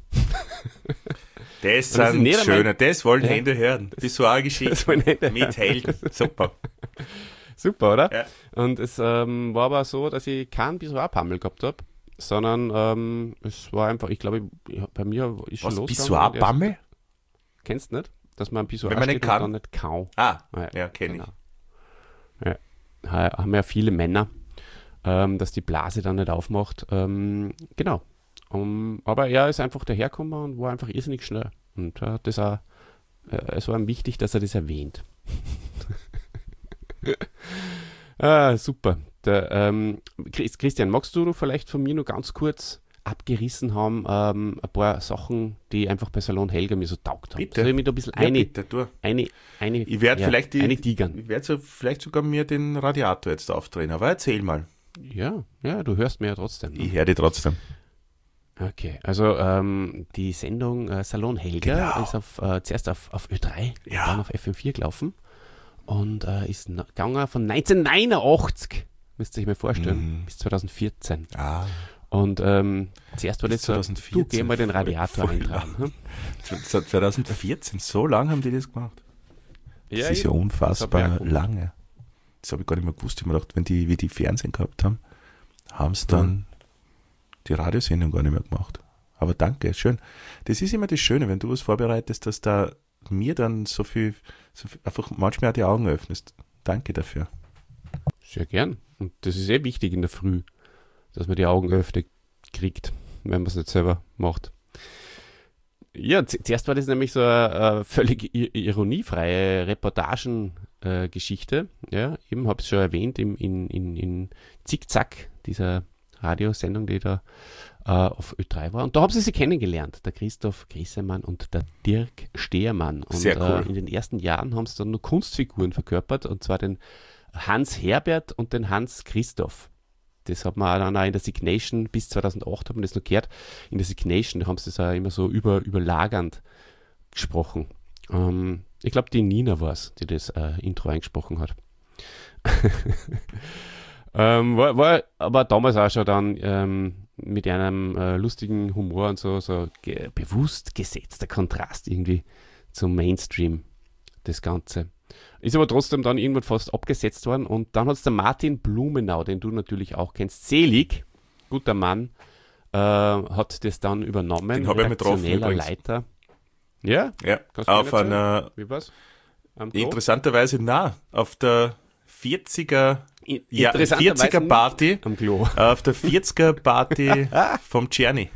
Das sind schöne, das wollen Hände hören. Pissoir-Geschichten mit Helden. Super. Super, oder? Ja. Und es war aber so, dass ich keinen Pissoir-Pammel gehabt habe, sondern es war einfach, ich glaube, bei mir ist schon losgegangen. Pissoir-Pammel? Kennst du nicht? Dass man am Pissoir Wenn man steht nicht kann. und dann nicht kaum. Ja, kenne ich. Ja. Haben ja viele Männer, dass die Blase dann nicht aufmacht. Genau. Aber er ist einfach dahergekommen und war einfach irrsinnig schnell. Und es war ihm wichtig, dass er das erwähnt. Super. Christian, magst du vielleicht von mir nur ganz kurz abgerissen haben, ein paar Sachen, die einfach bei Salon Helge mir so taugt haben? Bitte. Soll ich mich da ein bisschen Ich werde tigern. Ich werde vielleicht sogar mir den Radiator jetzt aufdrehen, aber erzähl mal. Ja, du hörst mir ja trotzdem. Ne? Ich höre dich trotzdem. Okay, also die Sendung Salon Helge ist zuerst auf Ö3, dann auf FM4 gelaufen und ist gegangen von 1989, müsst ihr euch mal vorstellen, bis 2014. Und zuerst war das so, du geh mal den Radiator eintragen. Hm? 2014, so lange haben die das gemacht? Das ist ja unfassbar lange. Das habe ich gar nicht mehr gewusst. Ich habe mir gedacht, wie die Fernsehen gehabt haben, haben sie dann die Radiosendung gar nicht mehr gemacht. Aber danke, schön. Das ist immer das Schöne, wenn du was vorbereitest, dass da mir dann so viel einfach manchmal auch die Augen öffnest. Danke dafür. Sehr gern. Und das ist wichtig in der Früh, dass man die Augen geöffnet kriegt, wenn man es nicht selber macht. Ja, zuerst war das nämlich so eine völlig ironiefreie Reportagengeschichte. Ja, eben habe ich es schon erwähnt in Zickzack, dieser Radiosendung, die da auf Ö3 war. Und da haben sie kennengelernt, der Christoph Grissemann und der Dirk Stehermann. Und sehr cool. In den ersten Jahren haben sie dann nur Kunstfiguren verkörpert, und zwar den Hans Herbert und den Hans Christoph. Das hat man dann auch in der Signation, bis 2008 hat man das noch gehört, in der Signation, da haben sie das auch immer so überlagernd gesprochen. Ich glaube, die Nina war es, die das Intro eingesprochen hat. war aber damals auch schon dann mit einem lustigen Humor und so bewusst gesetzter Kontrast irgendwie zum Mainstream, das Ganze. Ist aber trotzdem dann irgendwann fast abgesetzt worden, und dann hat es der Martin Blumenau, den du natürlich auch kennst, selig, guter Mann, hat das dann übernommen. Den habe ich mit drauf übrigens. Leiter. Ja? Ja, auf einer, wie war's? interessanterweise, auf der 40er, ja, Interessanterweise 40er Party, am Klo. auf der 40er Party vom Czerny.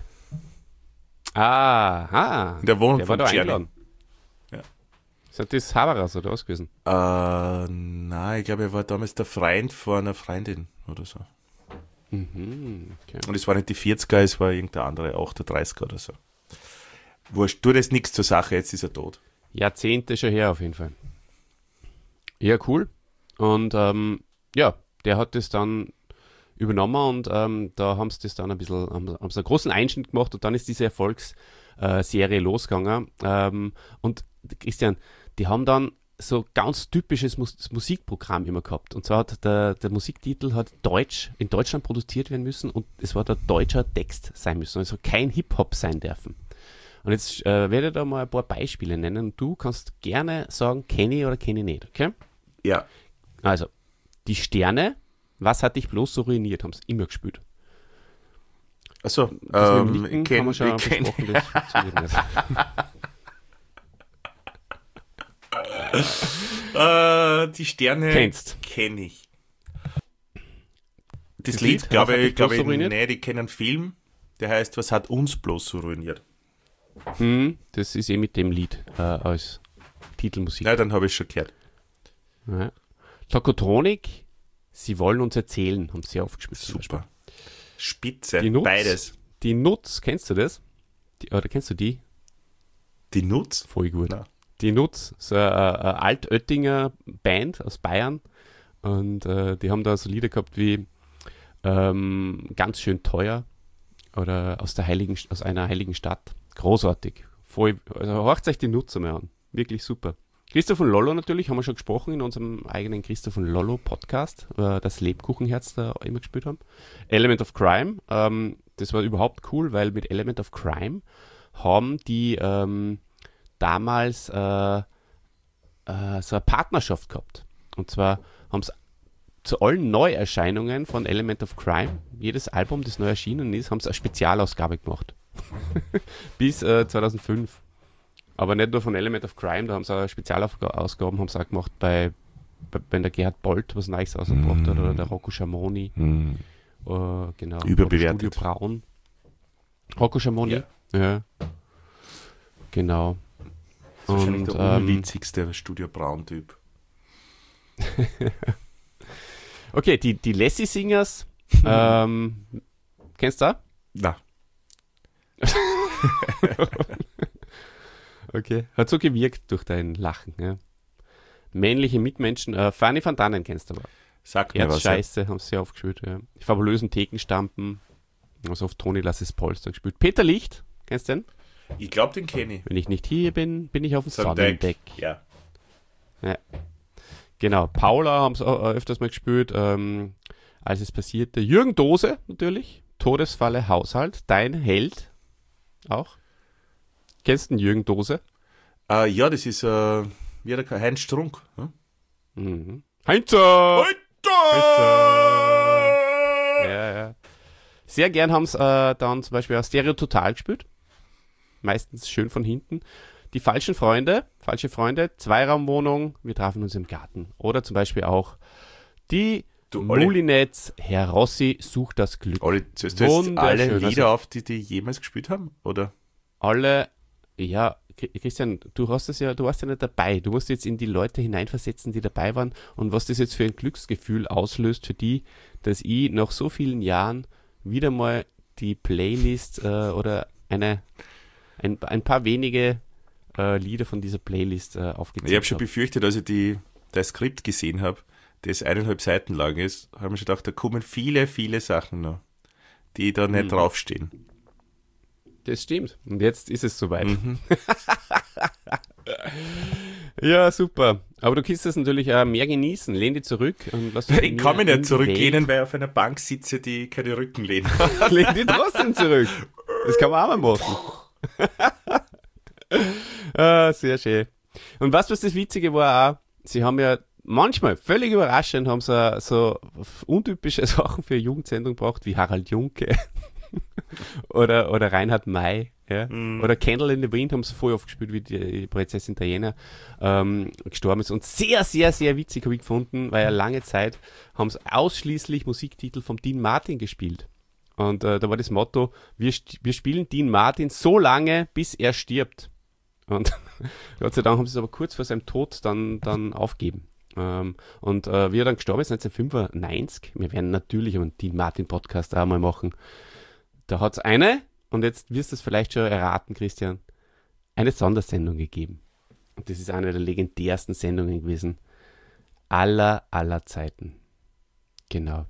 Aha. In der Wohnung Der war vom da Czerny. eingeladen. Ja. Sind das Haberers oder was gewesen? Nein, ich glaube, er war damals der Freund von einer Freundin oder so. Okay. Und es war nicht die 40er, es war irgendeine andere, 38er oder so. Wurscht, tut das nichts zur Sache, jetzt ist er tot. Jahrzehnte schon her auf jeden Fall. Ja, cool. Und ja, der hat das dann übernommen, und da haben sie das dann ein bisschen, haben sie einen großen Einschnitt gemacht, und dann ist diese Erfolgsserie losgegangen. Und Christian, die haben dann so ganz typisches Musikprogramm immer gehabt. Und zwar hat der Musiktitel hat in Deutschland produziert werden müssen, und es war der deutscher Text sein müssen, also kein Hip-Hop sein dürfen. Und jetzt werde ich da mal ein paar Beispiele nennen, und du kannst gerne sagen, kenne ich oder kenne ich nicht, okay? Ja. Also, die Sterne, was hat dich bloß so ruiniert, haben sie immer gespielt. Achso, Das mit dem Nicken haben wir schon besprochen, das funktioniert nicht. Die Sterne Kennst. kenne ich. Das Das Lied, Lied, glaube was hat ich, dich bloß so ruiniert? nee, die kennen einen Film, der heißt, was hat uns bloß so ruiniert? Das ist mit dem Lied als Titelmusik. Nein, dann habe ich schon gehört. Ja. Tokotronik, sie wollen uns erzählen, haben sie aufgespielt. Super. Spitze, Die Nutz, beides. Die Nutz, kennst du das? Oder kennst du die? Die Nutz? Voll gut. Nein. Die Nutz, so eine Altöttinger Band aus Bayern, und die haben da so Lieder gehabt wie Ganz schön teuer oder aus einer heiligen Stadt. Großartig. Voll, also hört euch die Nutz einmal an. Wirklich super. Christoph und Lollo natürlich, haben wir schon gesprochen in unserem eigenen Christoph und Lollo Podcast, das Lebkuchenherz da immer gespielt haben. Element of Crime, das war überhaupt cool, weil mit Element of Crime haben die damals so eine Partnerschaft gehabt. Und zwar haben sie zu allen Neuerscheinungen von Element of Crime, jedes Album, das neu erschienen ist, haben sie eine Spezialausgabe gemacht. Bis 2005. Aber nicht nur von Element of Crime, da haben sie auch Spezialausgaben haben sie auch gemacht wenn der Gerhard Bolt was Neues rausgebracht hat, oder der Rocco Schamoni. Genau. Überbewertet. Studio Braun. Rocco Schamoni? Ja. Genau. Das ist wahrscheinlich Und, der unwitzigste Studio Braun-Typ. Okay, die Lassie Singers. Kennst du auch? Na, Okay. Hat so gewirkt durch dein Lachen. Ja. Männliche Mitmenschen. Fanny van Dannen kennst du aber. sag mir was. Scheiße, haben sie aufgespielt. Ja. Die fabulösen Thekenstampen. Also auf Toni Lass es Polster gespielt. Peter Licht, kennst du den? Ich glaube, den kenne ich. Wenn ich nicht hier bin, bin ich auf dem Sonnendeck. Sonnendeck. Ja. Ja. Genau. Paula haben sie öfters mal gespielt. Als es passierte. Jürgen Dose natürlich. Todesfalle Haushalt. Dein Held. Auch. Kennst du den Jürgen Dose? Ja, das ist wie der Heinz Strunk. Hm? Mhm. Heinzer! Ja, ja. Sehr gern haben sie dann zum Beispiel auch Stereo Total gespielt. meistens schön von hinten. Die falsche Freunde, Zweiraumwohnung, wir trafen uns im Garten. Oder zum Beispiel auch die Moulinettes, Herr Rossi sucht das Glück. Olli, zählst du jetzt alle Lieder auf, die jemals gespielt haben? Oder? Alle, ja, Christian, du warst ja nicht dabei. Du musst jetzt in die Leute hineinversetzen, die dabei waren und was das jetzt für ein Glücksgefühl auslöst für die, dass ich nach so vielen Jahren wieder mal die Playlist oder ein paar wenige Lieder von dieser Playlist aufgezählt habe. Ich habe schon befürchtet, als ich das Skript gesehen habe, das 1,5 Seiten lang ist, habe ich mir schon gedacht, da kommen viele, viele Sachen noch, die da nicht draufstehen. Das stimmt. Und jetzt ist es soweit. Ja, super. Aber du kannst das natürlich auch mehr genießen. Lehn dich zurück und lass dich. Ich kann mich nicht zurücklehnen, weil ich auf einer Bank sitze, die keine Rücken lehnt. Lehn dich trotzdem zurück. Das kann man auch mal machen. Sehr schön. Und was das Witzige war auch, sie haben ja manchmal, völlig überraschend, haben sie so untypische Sachen für eine Jugendsendung gebracht, wie Harald Junke oder Reinhard May, ja? Oder Candle in the Wind haben sie voll aufgespielt, wie die Prinzessin Diana gestorben ist. Und sehr, sehr, sehr witzig habe ich gefunden, weil ja lange Zeit haben sie ausschließlich Musiktitel vom Dean Martin gespielt. Und da war das Motto, wir spielen Dean Martin so lange, bis er stirbt. Und Gott sei Dank haben sie es aber kurz vor seinem Tod dann aufgeben. Und wie er dann gestorben ist, 1995, wir werden natürlich einen Dean Martin Podcast auch mal machen, da hat es und jetzt wirst du es vielleicht schon erraten, Christian, eine Sondersendung gegeben. Und das ist eine der legendärsten Sendungen gewesen aller Zeiten. Genau.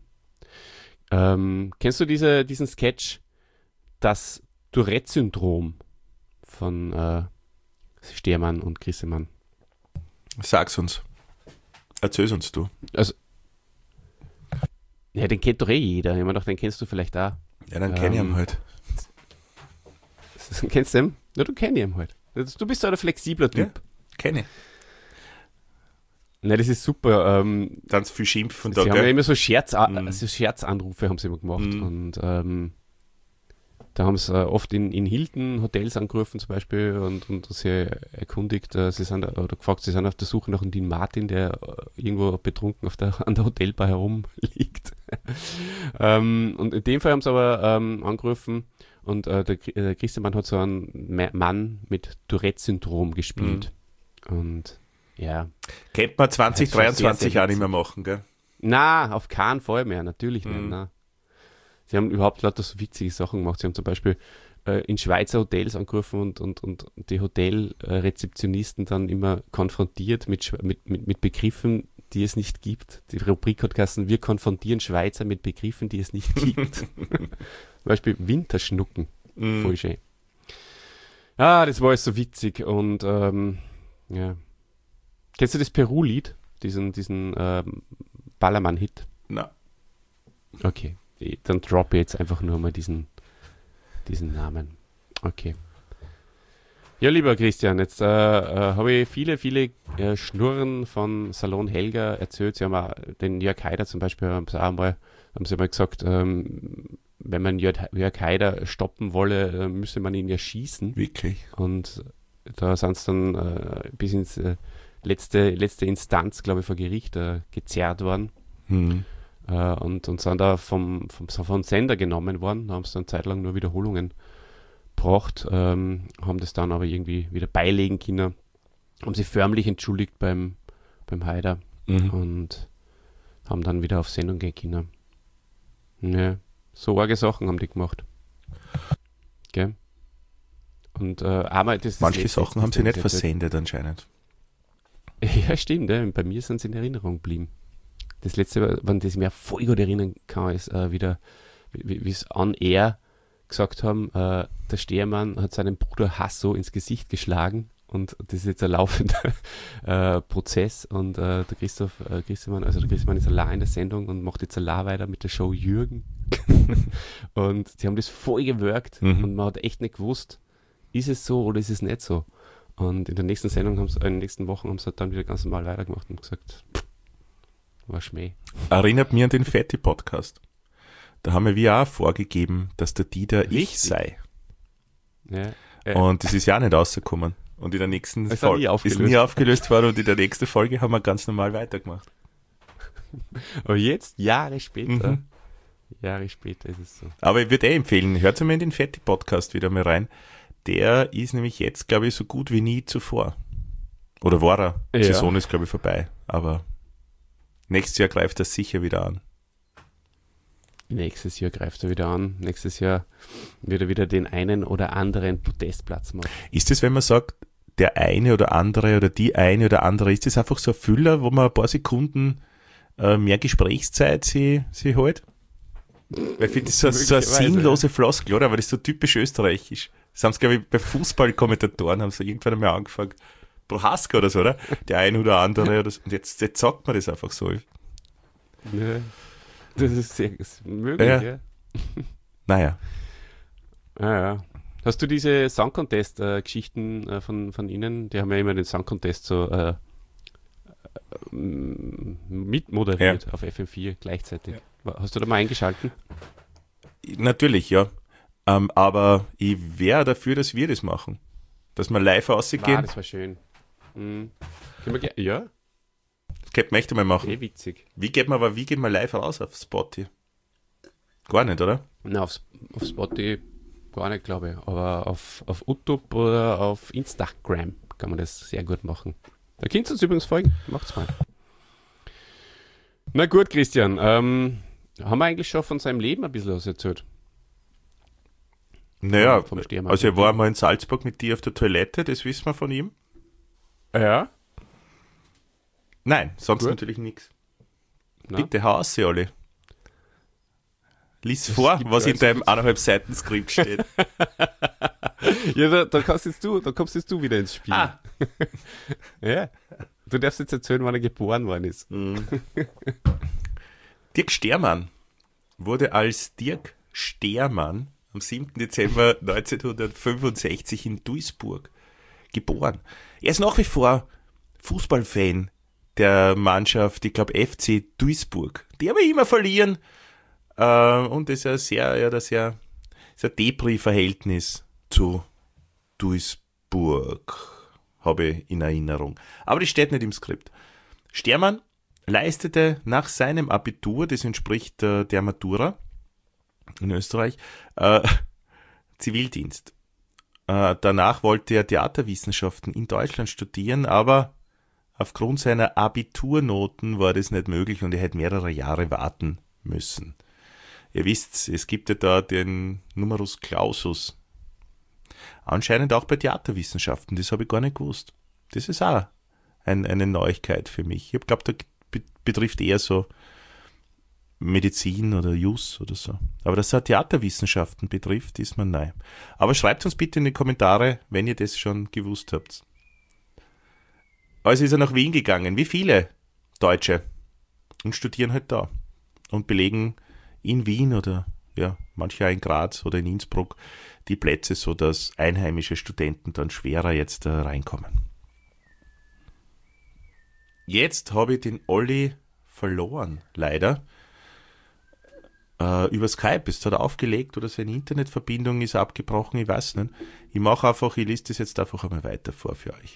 Kennst du diesen Sketch, das Tourette-Syndrom von Stearmann und Grissemann? Sag's uns. Erzähl's uns du. Also, ja, den kennt doch jeder. Ich habe mir gedacht, den kennst du vielleicht auch. Ja, dann kenn ich ihn halt. Kennst du ihn? Ja, du kennst ihn halt. Du bist so ein flexibler Typ. Ja, kenn ich. Nein, das ist super. Ganz viel Schimpf von da. Sie haben ja immer so Scherzanrufe haben sie immer gemacht. Und da haben sie oft in Hilton Hotels angerufen zum Beispiel und sie erkundigt, sie sind gefragt, sie sind auf der Suche nach einem Dean Martin, der irgendwo betrunken an der Hotelbar herumliegt. Und in dem Fall haben sie aber angerufen und der Christemann hat so einen Mann mit Tourette-Syndrom gespielt. Und ja. Kennt man 2023 auch nicht mehr machen, gell? Na, auf keinen Fall mehr, natürlich nicht. Na. Sie haben überhaupt lauter so witzige Sachen gemacht. Sie haben zum Beispiel in Schweizer Hotels angerufen und die Hotelrezeptionisten dann immer konfrontiert mit Begriffen, die es nicht gibt. Die Rubrik hat geheißen, wir konfrontieren Schweizer mit Begriffen, die es nicht gibt. Zum Beispiel Winterschnucken. Voll schön. Ah, das war alles so witzig. Und ja. Kennst du das Peru-Lied? Diesen Ballermann-Hit? Na. Okay. Dann droppe ich jetzt einfach nur mal diesen Namen. Okay. Ja, lieber Christian, jetzt habe ich viele Schnurren von Salon Helga erzählt. Sie haben auch den Jörg Haider zum Beispiel, haben sie mal gesagt, wenn man Jörg Haider stoppen wolle, müsse man ihn ja schießen. Wirklich? Und da sind sie dann bis ins letzte Instanz, glaube ich, vor Gericht gezerrt worden. Und sind da vom Sender genommen worden, haben es dann zeitlang nur Wiederholungen gebracht, haben das dann aber irgendwie wieder beilegen können, haben sich förmlich entschuldigt beim Haider und haben dann wieder auf Sendung gehen können. Ja, so arge Sachen haben die gemacht. Gell? Und manche Sachen haben sie nicht versendet anscheinend. Ja, stimmt, bei mir sind sie in Erinnerung geblieben. Das letzte, wann das ich mir voll gut erinnern kann, ist wieder, wie es on air gesagt haben, der Stearmann hat seinen Bruder Hasso ins Gesicht geschlagen und das ist jetzt ein laufender Prozess und der Grissemann ist allein in der Sendung und macht jetzt allein weiter mit der Show Jürgen. Und sie haben das voll gewirkt und man hat echt nicht gewusst, ist es so oder ist es nicht so. Und in der nächsten Sendung in den nächsten Wochen haben sie dann wieder ganz normal weitergemacht und gesagt, war Schmäh. Erinnert mich an den Fetti-Podcast. Da haben wir auch vorgegeben, dass der Dieter ich sei. Ja. Und das ist ja auch nicht rausgekommen. Und in der nächsten Folge ist nie aufgelöst worden und in der nächsten Folge haben wir ganz normal weitergemacht. Aber jetzt, Jahre später ist es so. Aber ich würde empfehlen, hört einmal in den Fetti-Podcast wieder mal rein. Der ist nämlich jetzt, glaube ich, so gut wie nie zuvor. Oder war er? Die Saison ist, glaube ich, vorbei. Aber nächstes Jahr greift er sicher wieder an. Nächstes Jahr greift er wieder an. Nächstes Jahr wird er wieder den einen oder anderen Podestplatz machen. Ist das, wenn man sagt, der eine oder andere oder die eine oder andere, ist das einfach so ein Füller, wo man ein paar Sekunden mehr Gesprächszeit sie holt? Weil ich finde, das ist so eine sinnlose Floskel, oder? Aber das ist so typisch österreichisch. Das haben sie, glaube ich, bei Fußballkommentatoren haben sie irgendwann einmal angefangen. Prohaska oder so, oder? Der eine oder andere. Oder so. Und jetzt sagt man das einfach so. Ja, das ist sehr möglich, ja. Naja. Ja. Hast du diese Song Contest-Geschichten von Ihnen? Die haben ja immer den Song Contest so mitmoderiert auf FM4 gleichzeitig. Ja. Hast du da mal eingeschalten? Natürlich, ja. Aber ich wäre dafür, dass wir das machen. Dass wir live rausgehen. Das war schön. Ja. Das möchte man machen. Witzig. Wie geht man live raus auf Spotify? Gar nicht, oder? Nein, auf Spotify gar nicht, glaube ich. Aber auf YouTube oder auf Instagram kann man das sehr gut machen. Da könnt ihr uns übrigens folgen. Macht's mal. Na gut, Christian. Haben wir eigentlich schon von seinem Leben ein bisschen was erzählt? Naja, also er war mal in Salzburg mit dir auf der Toilette, das wissen wir von ihm. Ja. Nein, sonst natürlich nichts. Bitte hau aus, alle. Lies vor, was in deinem 1,5 Seiten Skript steht. Ja, da kommst jetzt du wieder ins Spiel. Ja. Du darfst jetzt erzählen, wann er geboren worden ist. Dirk Stermann wurde als Dirk Stermann am 7. Dezember 1965 in Duisburg geboren. Er ist nach wie vor Fußballfan der Mannschaft, ich glaube FC Duisburg. Die aber immer verlieren. Und das ist ein sehr Depri-Verhältnis zu Duisburg, habe ich in Erinnerung. Aber das steht nicht im Skript. Stermann leistete nach seinem Abitur, das entspricht der Matura in Österreich, Zivildienst. Danach wollte er Theaterwissenschaften in Deutschland studieren, aber aufgrund seiner Abiturnoten war das nicht möglich und er hätte mehrere Jahre warten müssen. Ihr wisst, es gibt ja da den Numerus Clausus. Anscheinend auch bei Theaterwissenschaften, das habe ich gar nicht gewusst. Das ist auch eine Neuigkeit für mich. Ich glaube, da betrifft eher so Medizin oder Jus oder so. Aber dass es Theaterwissenschaften betrifft, ist man neu. Aber schreibt uns bitte in die Kommentare, wenn ihr das schon gewusst habt. Also ist er nach Wien gegangen, wie viele Deutsche, und studieren halt da und belegen in Wien oder ja, manche auch in Graz oder in Innsbruck die Plätze, so dass einheimische Studenten dann schwerer jetzt reinkommen. Jetzt habe ich den Olli verloren, leider. Über Skype, es hat er aufgelegt oder seine Internetverbindung ist abgebrochen, ich weiß nicht. Ich lese das jetzt einfach einmal weiter vor für euch.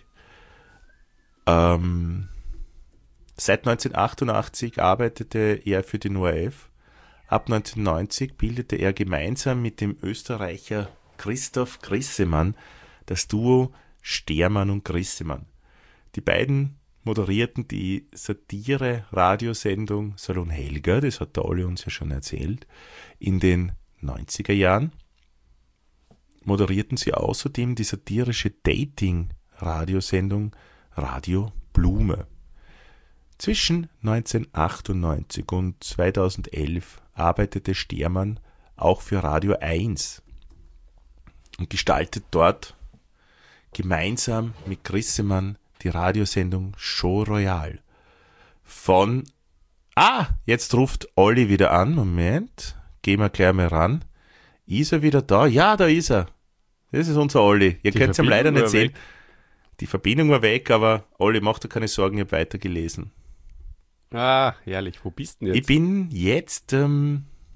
Seit 1988 arbeitete er für den ORF. Ab 1990 bildete er gemeinsam mit dem Österreicher Christoph Grissemann das Duo Stermann und Grissemann. Die beiden moderierten die Satire-Radiosendung Salon Helga, das hat der Olli uns ja schon erzählt, in den 90er Jahren. Moderierten sie außerdem die satirische Dating-Radiosendung Radio Blume. Zwischen 1998 und 2011 arbeitete Stermann auch für Radio 1 und gestaltet dort gemeinsam mit Grissemann die Radiosendung Show Royal von... jetzt ruft Olli wieder an. Moment, gehen wir gleich mal ran. Ist er wieder da? Ja, da ist er. Das ist unser Olli. Ihr könnt es ihm leider nicht sehen. Die Verbindung war weg, aber Olli, mach dir keine Sorgen, ich habe weitergelesen. Herrlich. Wo bist du denn jetzt? Ich bin jetzt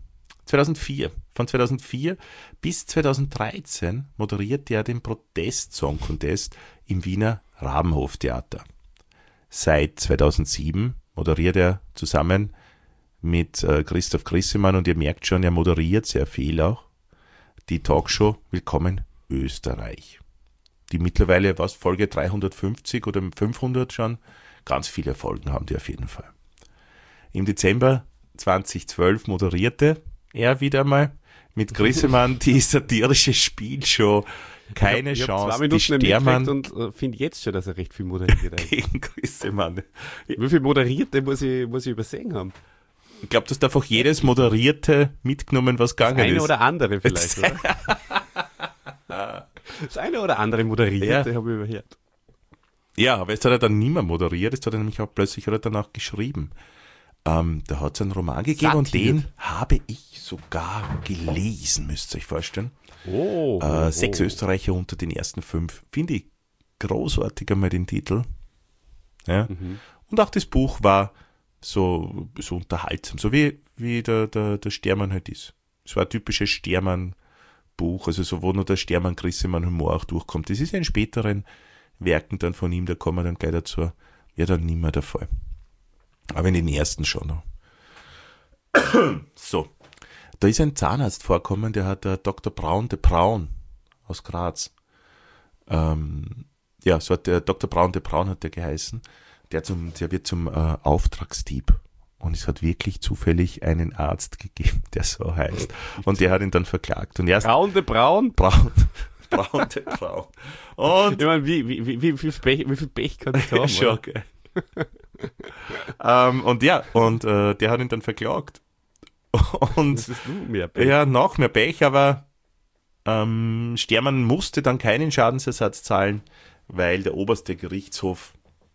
2004. Von 2004 bis 2013 moderierte er den Protest-Song Contest im Wiener Rabenhof-Theater. Seit 2007 moderiert er zusammen mit Christoph Grissemann und ihr merkt schon, er moderiert sehr viel auch die Talkshow Willkommen Österreich. Die mittlerweile, Folge 350 oder 500 schon, ganz viele Folgen haben die auf jeden Fall. Im Dezember 2012 moderierte er wieder mal mit Grissemann die satirische Spielshow Keine ich Chance, hab 2 Minuten die Stermann und finde jetzt schon, dass er recht viel moderiert. gegen Grissemann. Wie viel Moderierte muss ich übersehen haben? Ich glaube, du hast einfach jedes Moderierte mitgenommen, was gegangen Das eine ist. oder andere vielleicht, oder? Das eine oder andere Moderierte habe ich überhört. Ja, aber jetzt hat er dann nicht mehr moderiert, jetzt hat er nämlich auch plötzlich danach geschrieben. Da hat es einen Roman gegeben und den habe ich sogar gelesen, müsst ihr euch vorstellen. 6 Österreicher unter den ersten 5. Finde ich großartig einmal den Titel. Ja. Und auch das Buch war so unterhaltsam, so wie der Stermann halt ist. Es war ein typisches Stermann-Buch, also so, wo nur der Stermann-Grissemann-Humor auch durchkommt. Das ist ja in späteren Werken dann von ihm, da kommen wir dann gleich dazu, ja dann nicht mehr der Fall. Aber in den ersten schon noch. So, da ist ein Zahnarzt vorkommen, der hat Dr. Braun de Braun aus Graz. So hat der Dr. Braun de Braun hat der geheißen. Der wird zum Auftragsdieb. Und es hat wirklich zufällig einen Arzt gegeben, der so heißt. Und der hat ihn dann verklagt. Und erst Braun de Braun? Braun de Braun. Und ich meine, wie viel Pech kann ich haben? schon, okay. Der hat ihn dann verklagt. Und das ist nur mehr Pech. Ja, noch mehr Pech, aber Stermann musste dann keinen Schadensersatz zahlen, weil der oberste Gerichtshof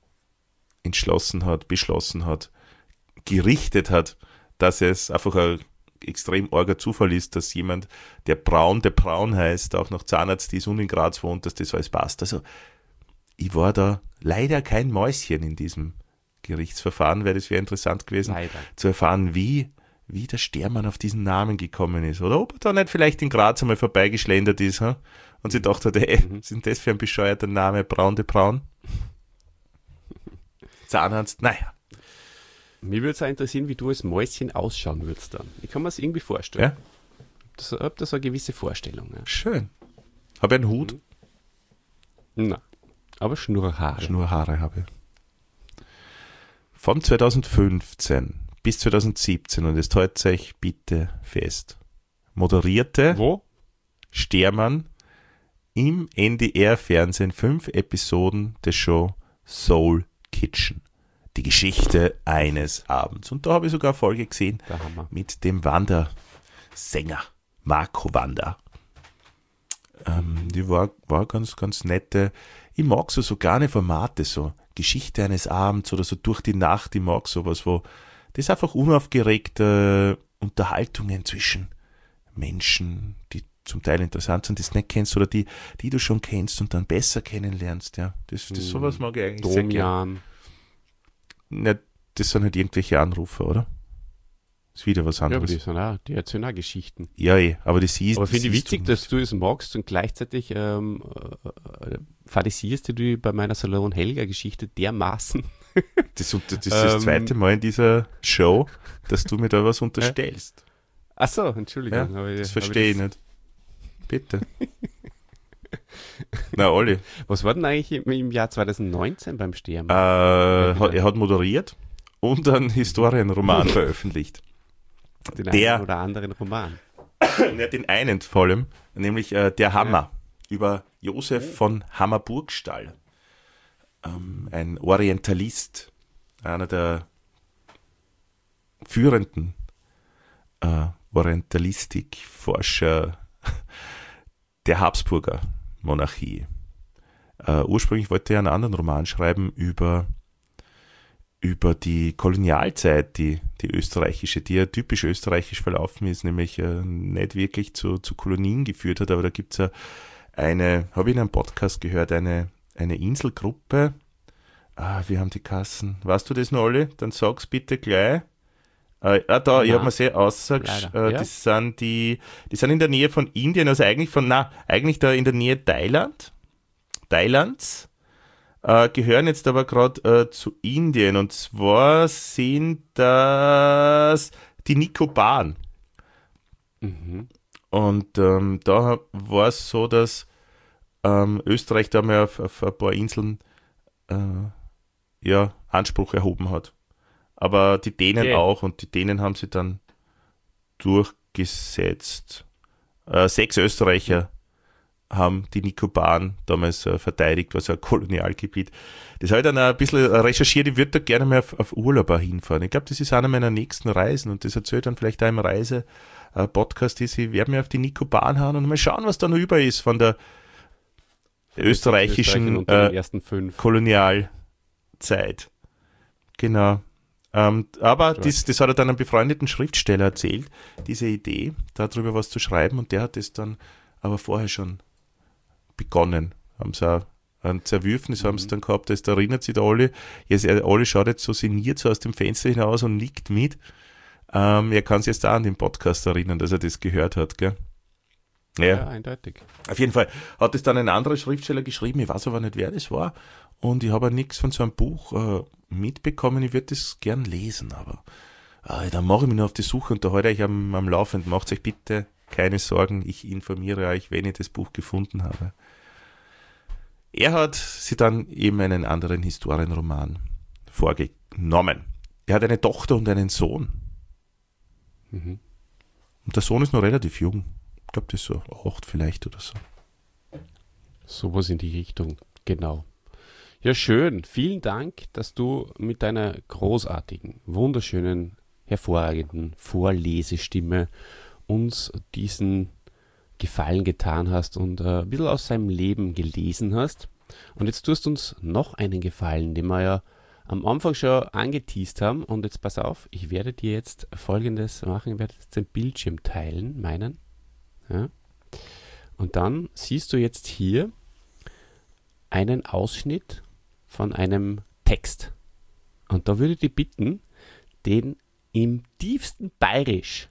beschlossen hat, gerichtet hat, dass es einfach ein extrem arger Zufall ist, dass jemand, der Braun heißt, auch noch Zahnarzt ist und in Graz wohnt, dass das alles passt. Also ich war da leider kein Mäuschen in diesem Gerichtsverfahren, weil das wäre interessant gewesen, zu erfahren, wie der Stermann auf diesen Namen gekommen ist. Oder ob er da nicht vielleicht in Graz einmal vorbeigeschlendert ist und sie dachte, was ist denn das für ein bescheuerter Name, Braun de Braun? Zahnarzt, naja. Mich würde es auch interessieren, wie du als Mäuschen ausschauen würdest dann. Ich kann mir das irgendwie vorstellen. Ja? Ich habe da so eine gewisse Vorstellung. Ja. Schön. Habe ich einen Hut? Nein, aber Schnurrhaare. Schnurrhaare habe ich. Von 2015 bis 2017, und jetzt haltet euch bitte fest, moderierte Stermann im NDR-Fernsehen 5 Episoden der Show Soul Kitchen. Die Geschichte eines Abends. Und da habe ich sogar eine Folge gesehen mit dem Wandersänger Marco Wander. Die war ganz, ganz nette. Ich mag so kleine Formate, so Geschichte eines Abends oder so durch die Nacht. Ich mag sowas, wo das einfach unaufgeregte Unterhaltungen zwischen Menschen, die zum Teil interessant sind, die du nicht kennst oder die du schon kennst und dann besser kennenlernst. Ja, das sowas mag ich eigentlich sehr gerne. Nicht, das sind halt irgendwelche Anrufe, oder? Das ist wieder was anderes. Ja, aber die erzählen auch Geschichten. Ja, aber das siehst du. Aber finde ich witzig, dass du es magst und gleichzeitig fadisierst du bei meiner Salon Helga-Geschichte dermaßen. Das ist das zweite Mal in dieser Show, dass du mir da was unterstellst. Ach so, Entschuldigung. Ja, das verstehe ich nicht. Bitte. Na, Olli. Was war denn eigentlich im Jahr 2019 beim Sterben? Er hat moderiert und einen Historienroman veröffentlicht. Den einen oder anderen Roman. Ja, den einen vor allem, nämlich Der Hammer, über Josef von Hammer-Burgstall. Ein Orientalist, einer der führenden Orientalistikforscher der Habsburger Monarchie. Ursprünglich wollte er einen anderen Roman schreiben über die Kolonialzeit, die österreichische, die ja typisch österreichisch verlaufen ist, nämlich nicht wirklich zu Kolonien geführt hat, aber da gibt es habe ich in einem Podcast gehört, eine Inselgruppe. Wie haben die Kassen? Weißt du das noch, Olli? Dann sag's bitte gleich. Ich habe mir sehr ausgesagt, ja. die sind in der Nähe von Indien, also eigentlich da in der Nähe Thailands, gehören jetzt aber gerade zu Indien, und zwar sind das die Nikobaren. Mhm. Und da war es so, dass Österreich da mal auf ein paar Inseln Anspruch erhoben hat. Aber die Dänen auch, und die Dänen haben sie dann durchgesetzt. 6 Österreicher haben die Nikobaren damals verteidigt, was ein Kolonialgebiet. Das habe ich dann ein bisschen recherchiert, ich würde da gerne mal auf Urlaub auch hinfahren. Ich glaube, das ist eine meiner nächsten Reisen, und das erzählt dann vielleicht auch im Reise-Podcast, ich werde mir auf die Nikobaren hauen und mal schauen, was da noch über ist von der österreichischen ersten 5 Kolonialzeit. Genau. Aber das hat er dann einem befreundeten Schriftsteller erzählt, diese Idee, darüber was zu schreiben, und der hat es dann aber vorher schon begonnen. Haben sie auch ein Zerwürfnis haben sie dann gehabt, da erinnert sich der Olli. Olli schaut jetzt so sinniert so aus dem Fenster hinaus und nickt mit. Er kann sich jetzt auch an den Podcast erinnern, dass er das gehört hat, gell? Ja, eindeutig. Auf jeden Fall hat es dann ein anderer Schriftsteller geschrieben, ich weiß aber nicht, wer das war, und ich habe nichts von so einem Buch mitbekommen, ich würde das gern lesen, aber dann mache ich mich noch auf die Suche und da halte ich am Laufenden. Macht euch bitte keine Sorgen, ich informiere euch, wenn ich das Buch gefunden habe. Er hat sich dann eben einen anderen Historienroman vorgenommen. Er hat eine Tochter und einen Sohn. Mhm. Und der Sohn ist noch relativ jung. Ich glaube, das ist so 8 vielleicht oder so. Sowas in die Richtung, genau. Ja, schön. Vielen Dank, dass du mit deiner großartigen, wunderschönen, hervorragenden Vorlesestimme uns diesen Gefallen getan hast und ein bisschen aus seinem Leben gelesen hast. Und jetzt tust du uns noch einen Gefallen, den wir ja am Anfang schon angeteast haben. Und jetzt pass auf, ich werde dir jetzt Folgendes machen. Ich werde jetzt den Bildschirm teilen, meinen. Ja. Und dann siehst du jetzt hier einen Ausschnitt von einem Text. Und da würde ich dich bitten, den im tiefsten Bayerisch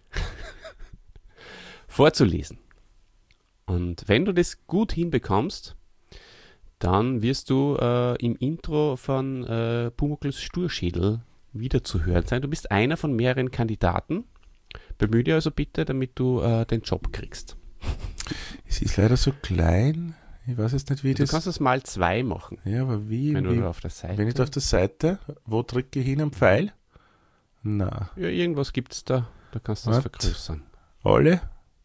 vorzulesen. Und wenn du das gut hinbekommst, dann wirst du im Intro von Pumuckls Sturschädel wieder zu hören sein. Du bist einer von mehreren Kandidaten. Bemühe dich also bitte, damit du den Job kriegst. Es ist leider so klein. Ich weiß jetzt nicht, wie das... Du kannst es mal 2 machen. Ja, aber wie? Wenn du auf der Seite... Wenn ich da auf der Seite, wo drücke ich hin am Pfeil? Na. Ja, irgendwas gibt es da. Da kannst du das vergrößern. Alle?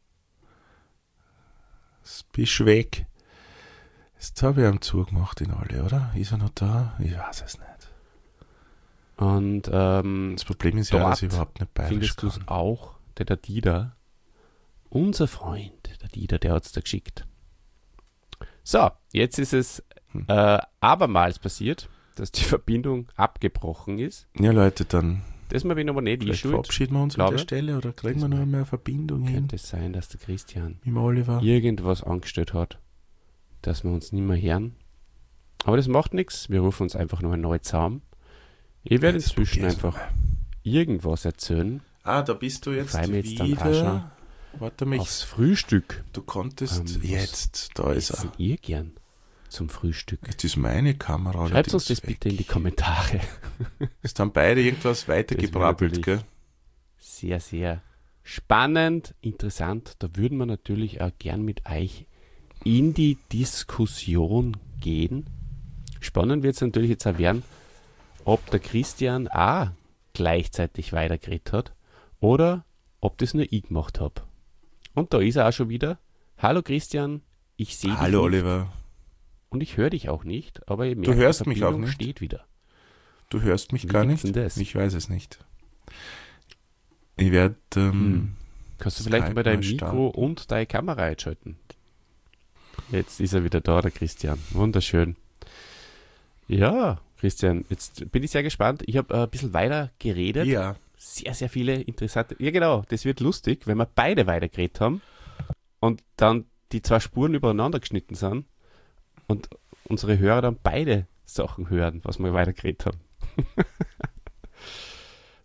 Jetzt bist du weg. Jetzt habe ich einen zugemacht in alle, oder? Ist er noch da? Ich weiß es nicht. Und das Problem ist ja, dass ich überhaupt nicht bayerisch kann. Findest du es auch, der Dieter, unser Freund, der Dieter, der hat es da geschickt. So, jetzt ist es abermals passiert, dass die Verbindung abgebrochen ist. Ja, Leute, dann das bin ich aber nicht die Schuld. Verabschieden wir uns an der Stelle oder kriegen wir noch mehr Verbindung hin? Könnte es sein, dass der Christian im Oliver irgendwas angestellt hat, dass wir uns nicht mehr hören. Aber das macht nichts. Wir rufen uns einfach noch neu zusammen. Ich werde inzwischen einfach irgendwas erzählen. Da bist du jetzt wieder. Dann warte mich. Aufs Frühstück. Du konntest jetzt, da ist er. Ihr gern zum Frühstück. Das ist meine Kamera. Schreibt uns das bitte in die Kommentare. Es haben beide irgendwas weitergebrabbelt, gell? Sehr, sehr spannend, interessant. Da würden wir natürlich auch gern mit euch in die Diskussion gehen. Spannend wird es natürlich jetzt auch werden, ob der Christian auch gleichzeitig weitergeredet hat oder ob das nur ich gemacht habe. Und da ist er auch schon wieder. Hallo Christian, ich sehe dich. Hallo Oliver. Und ich höre dich auch nicht, aber ich merke, du hörst mich auch nicht. Steht wieder. Du hörst mich gar nicht? Ich weiß es nicht. Ich werde kannst du vielleicht bei deinem Mikro und deine Kamera einschalten? Jetzt ist er wieder da, der Christian. Wunderschön. Ja, Christian, jetzt bin ich sehr gespannt. Ich habe ein bisschen weiter geredet. Ja. Sehr, sehr viele interessante... Ja, genau. Das wird lustig, wenn wir beide weiter geredet haben und dann die 2 Spuren übereinander geschnitten sind und unsere Hörer dann beide Sachen hören, was wir weiter geredet haben.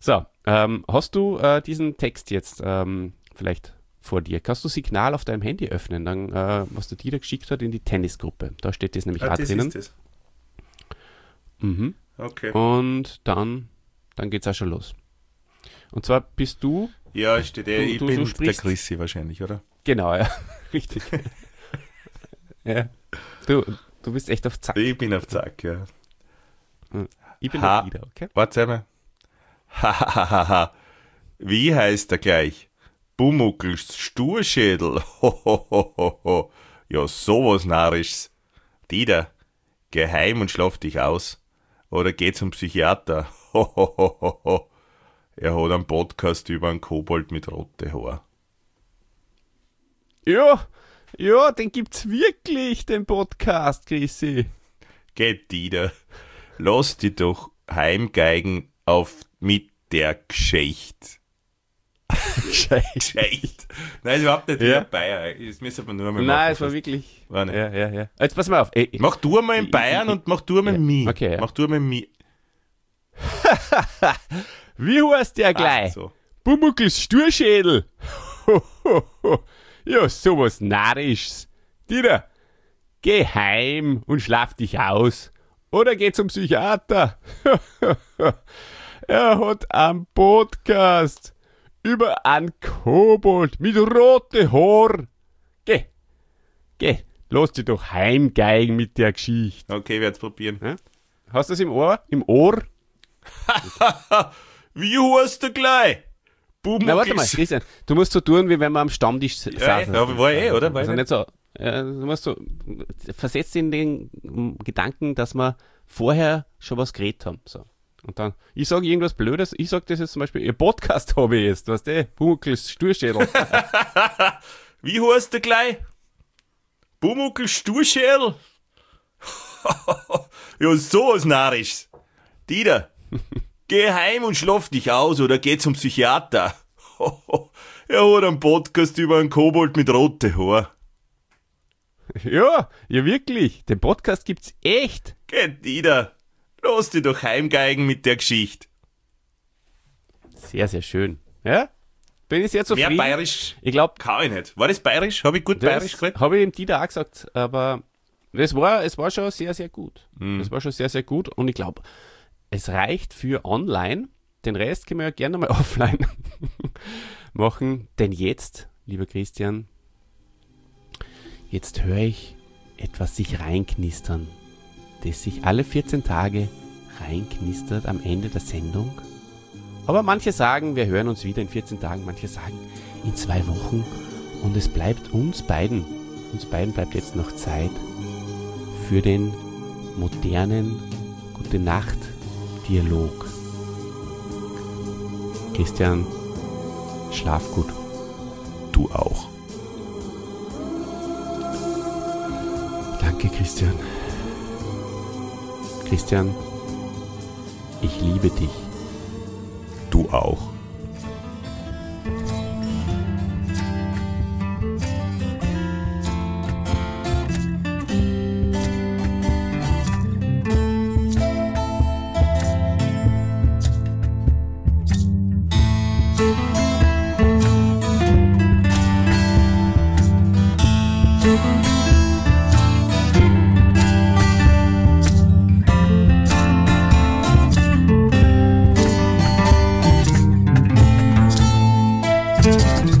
So, hast du diesen Text jetzt vielleicht vor dir? Kannst du Signal auf deinem Handy öffnen, dann, was der Dieter geschickt hat in die Tennisgruppe. Da steht das nämlich auch drinnen. Ist das. Mhm. Okay. Und dann geht's auch schon los. Und zwar bist du... Ja, steht ich du bin der sprichst. Chrissy wahrscheinlich, oder? Genau, ja. Richtig. Ja. Du bist echt auf Zack. Ich bin auf Zack, ja. Ich bin der Dieter, okay? Warte einmal. Hahaha. Wie heißt er gleich? Bumuckels Sturschädel. Hohohoho. Ja, sowas Narrisches. Dieter, geh heim und schlaf dich aus. Oder geh zum Psychiater. Hohohoho. Er hat einen Podcast über einen Kobold mit rote Haar. Ja, den gibt's wirklich, den Podcast, Chrissy. Geht, Dieter. Lass dich doch heimgeigen mit der Geschichte. Geschichte. Nein, ist überhaupt nicht wie ein Bayer. Das müssen wir nur mal machen. Nein, es war wirklich... War nicht. Ja. Jetzt pass mal auf. Mach du mal in Bayern und mach du mal mich. Okay, ja. Mach du mal mich. Wie heißt der gleich? So. Bumuckels Sturschädel. Ja, sowas Narrisches. Dieter, geh heim und schlaf dich aus. Oder geh zum Psychiater. Er hat einen Podcast über einen Kobold mit rote Haar. Geh, lass dich doch heimgeigen mit der Geschichte. Okay, werd's probieren. Ja? Hast du das im Ohr? Im Ohr? Wie heißt der gleich? Na, warte mal, Christian, du musst so tun, wie wenn wir am Stammtisch saßen. Ja, war oder? War also nicht so, du musst so, versetzt in den Gedanken, dass wir vorher schon was geredet haben. So. Und dann, ich sage irgendwas Blödes, ich sage das jetzt zum Beispiel, ihr Podcast habe ich jetzt, weißt du, Bumuckels Sturschädel. Wie heißt der gleich? Bumuckels Sturschädel? Ja, sowas Narrisches. Dieter, geh heim und schlaf dich aus oder geh zum Psychiater. Er hat einen Podcast über einen Kobold mit rote Haar. Ja, wirklich, den Podcast gibt's echt. Geh, Dieter, lass dich doch heimgeigen mit der Geschichte. Sehr, sehr schön. Ja? Bin ich sehr zufrieden. Mehr bayerisch Ich glaube, kann ich nicht. War das bayerisch? Habe ich gut bayerisch das geredet? habe ich dem Dieter auch gesagt, aber es war schon sehr, sehr gut. Es war schon sehr, sehr gut und ich glaube, es reicht für online. Den Rest können wir ja gerne mal offline machen. Denn jetzt, lieber Christian, jetzt höre ich etwas sich reinknistern, das sich alle 14 Tage reinknistert am Ende der Sendung. Aber manche sagen, wir hören uns wieder in 14 Tagen, manche sagen in 2 Wochen. Und es bleibt uns beiden bleibt jetzt noch Zeit für den modernen Gute-Nacht-Dialog. Christian, schlaf gut. Du auch. Danke, Christian. Christian, ich liebe dich. Du auch. Thank you.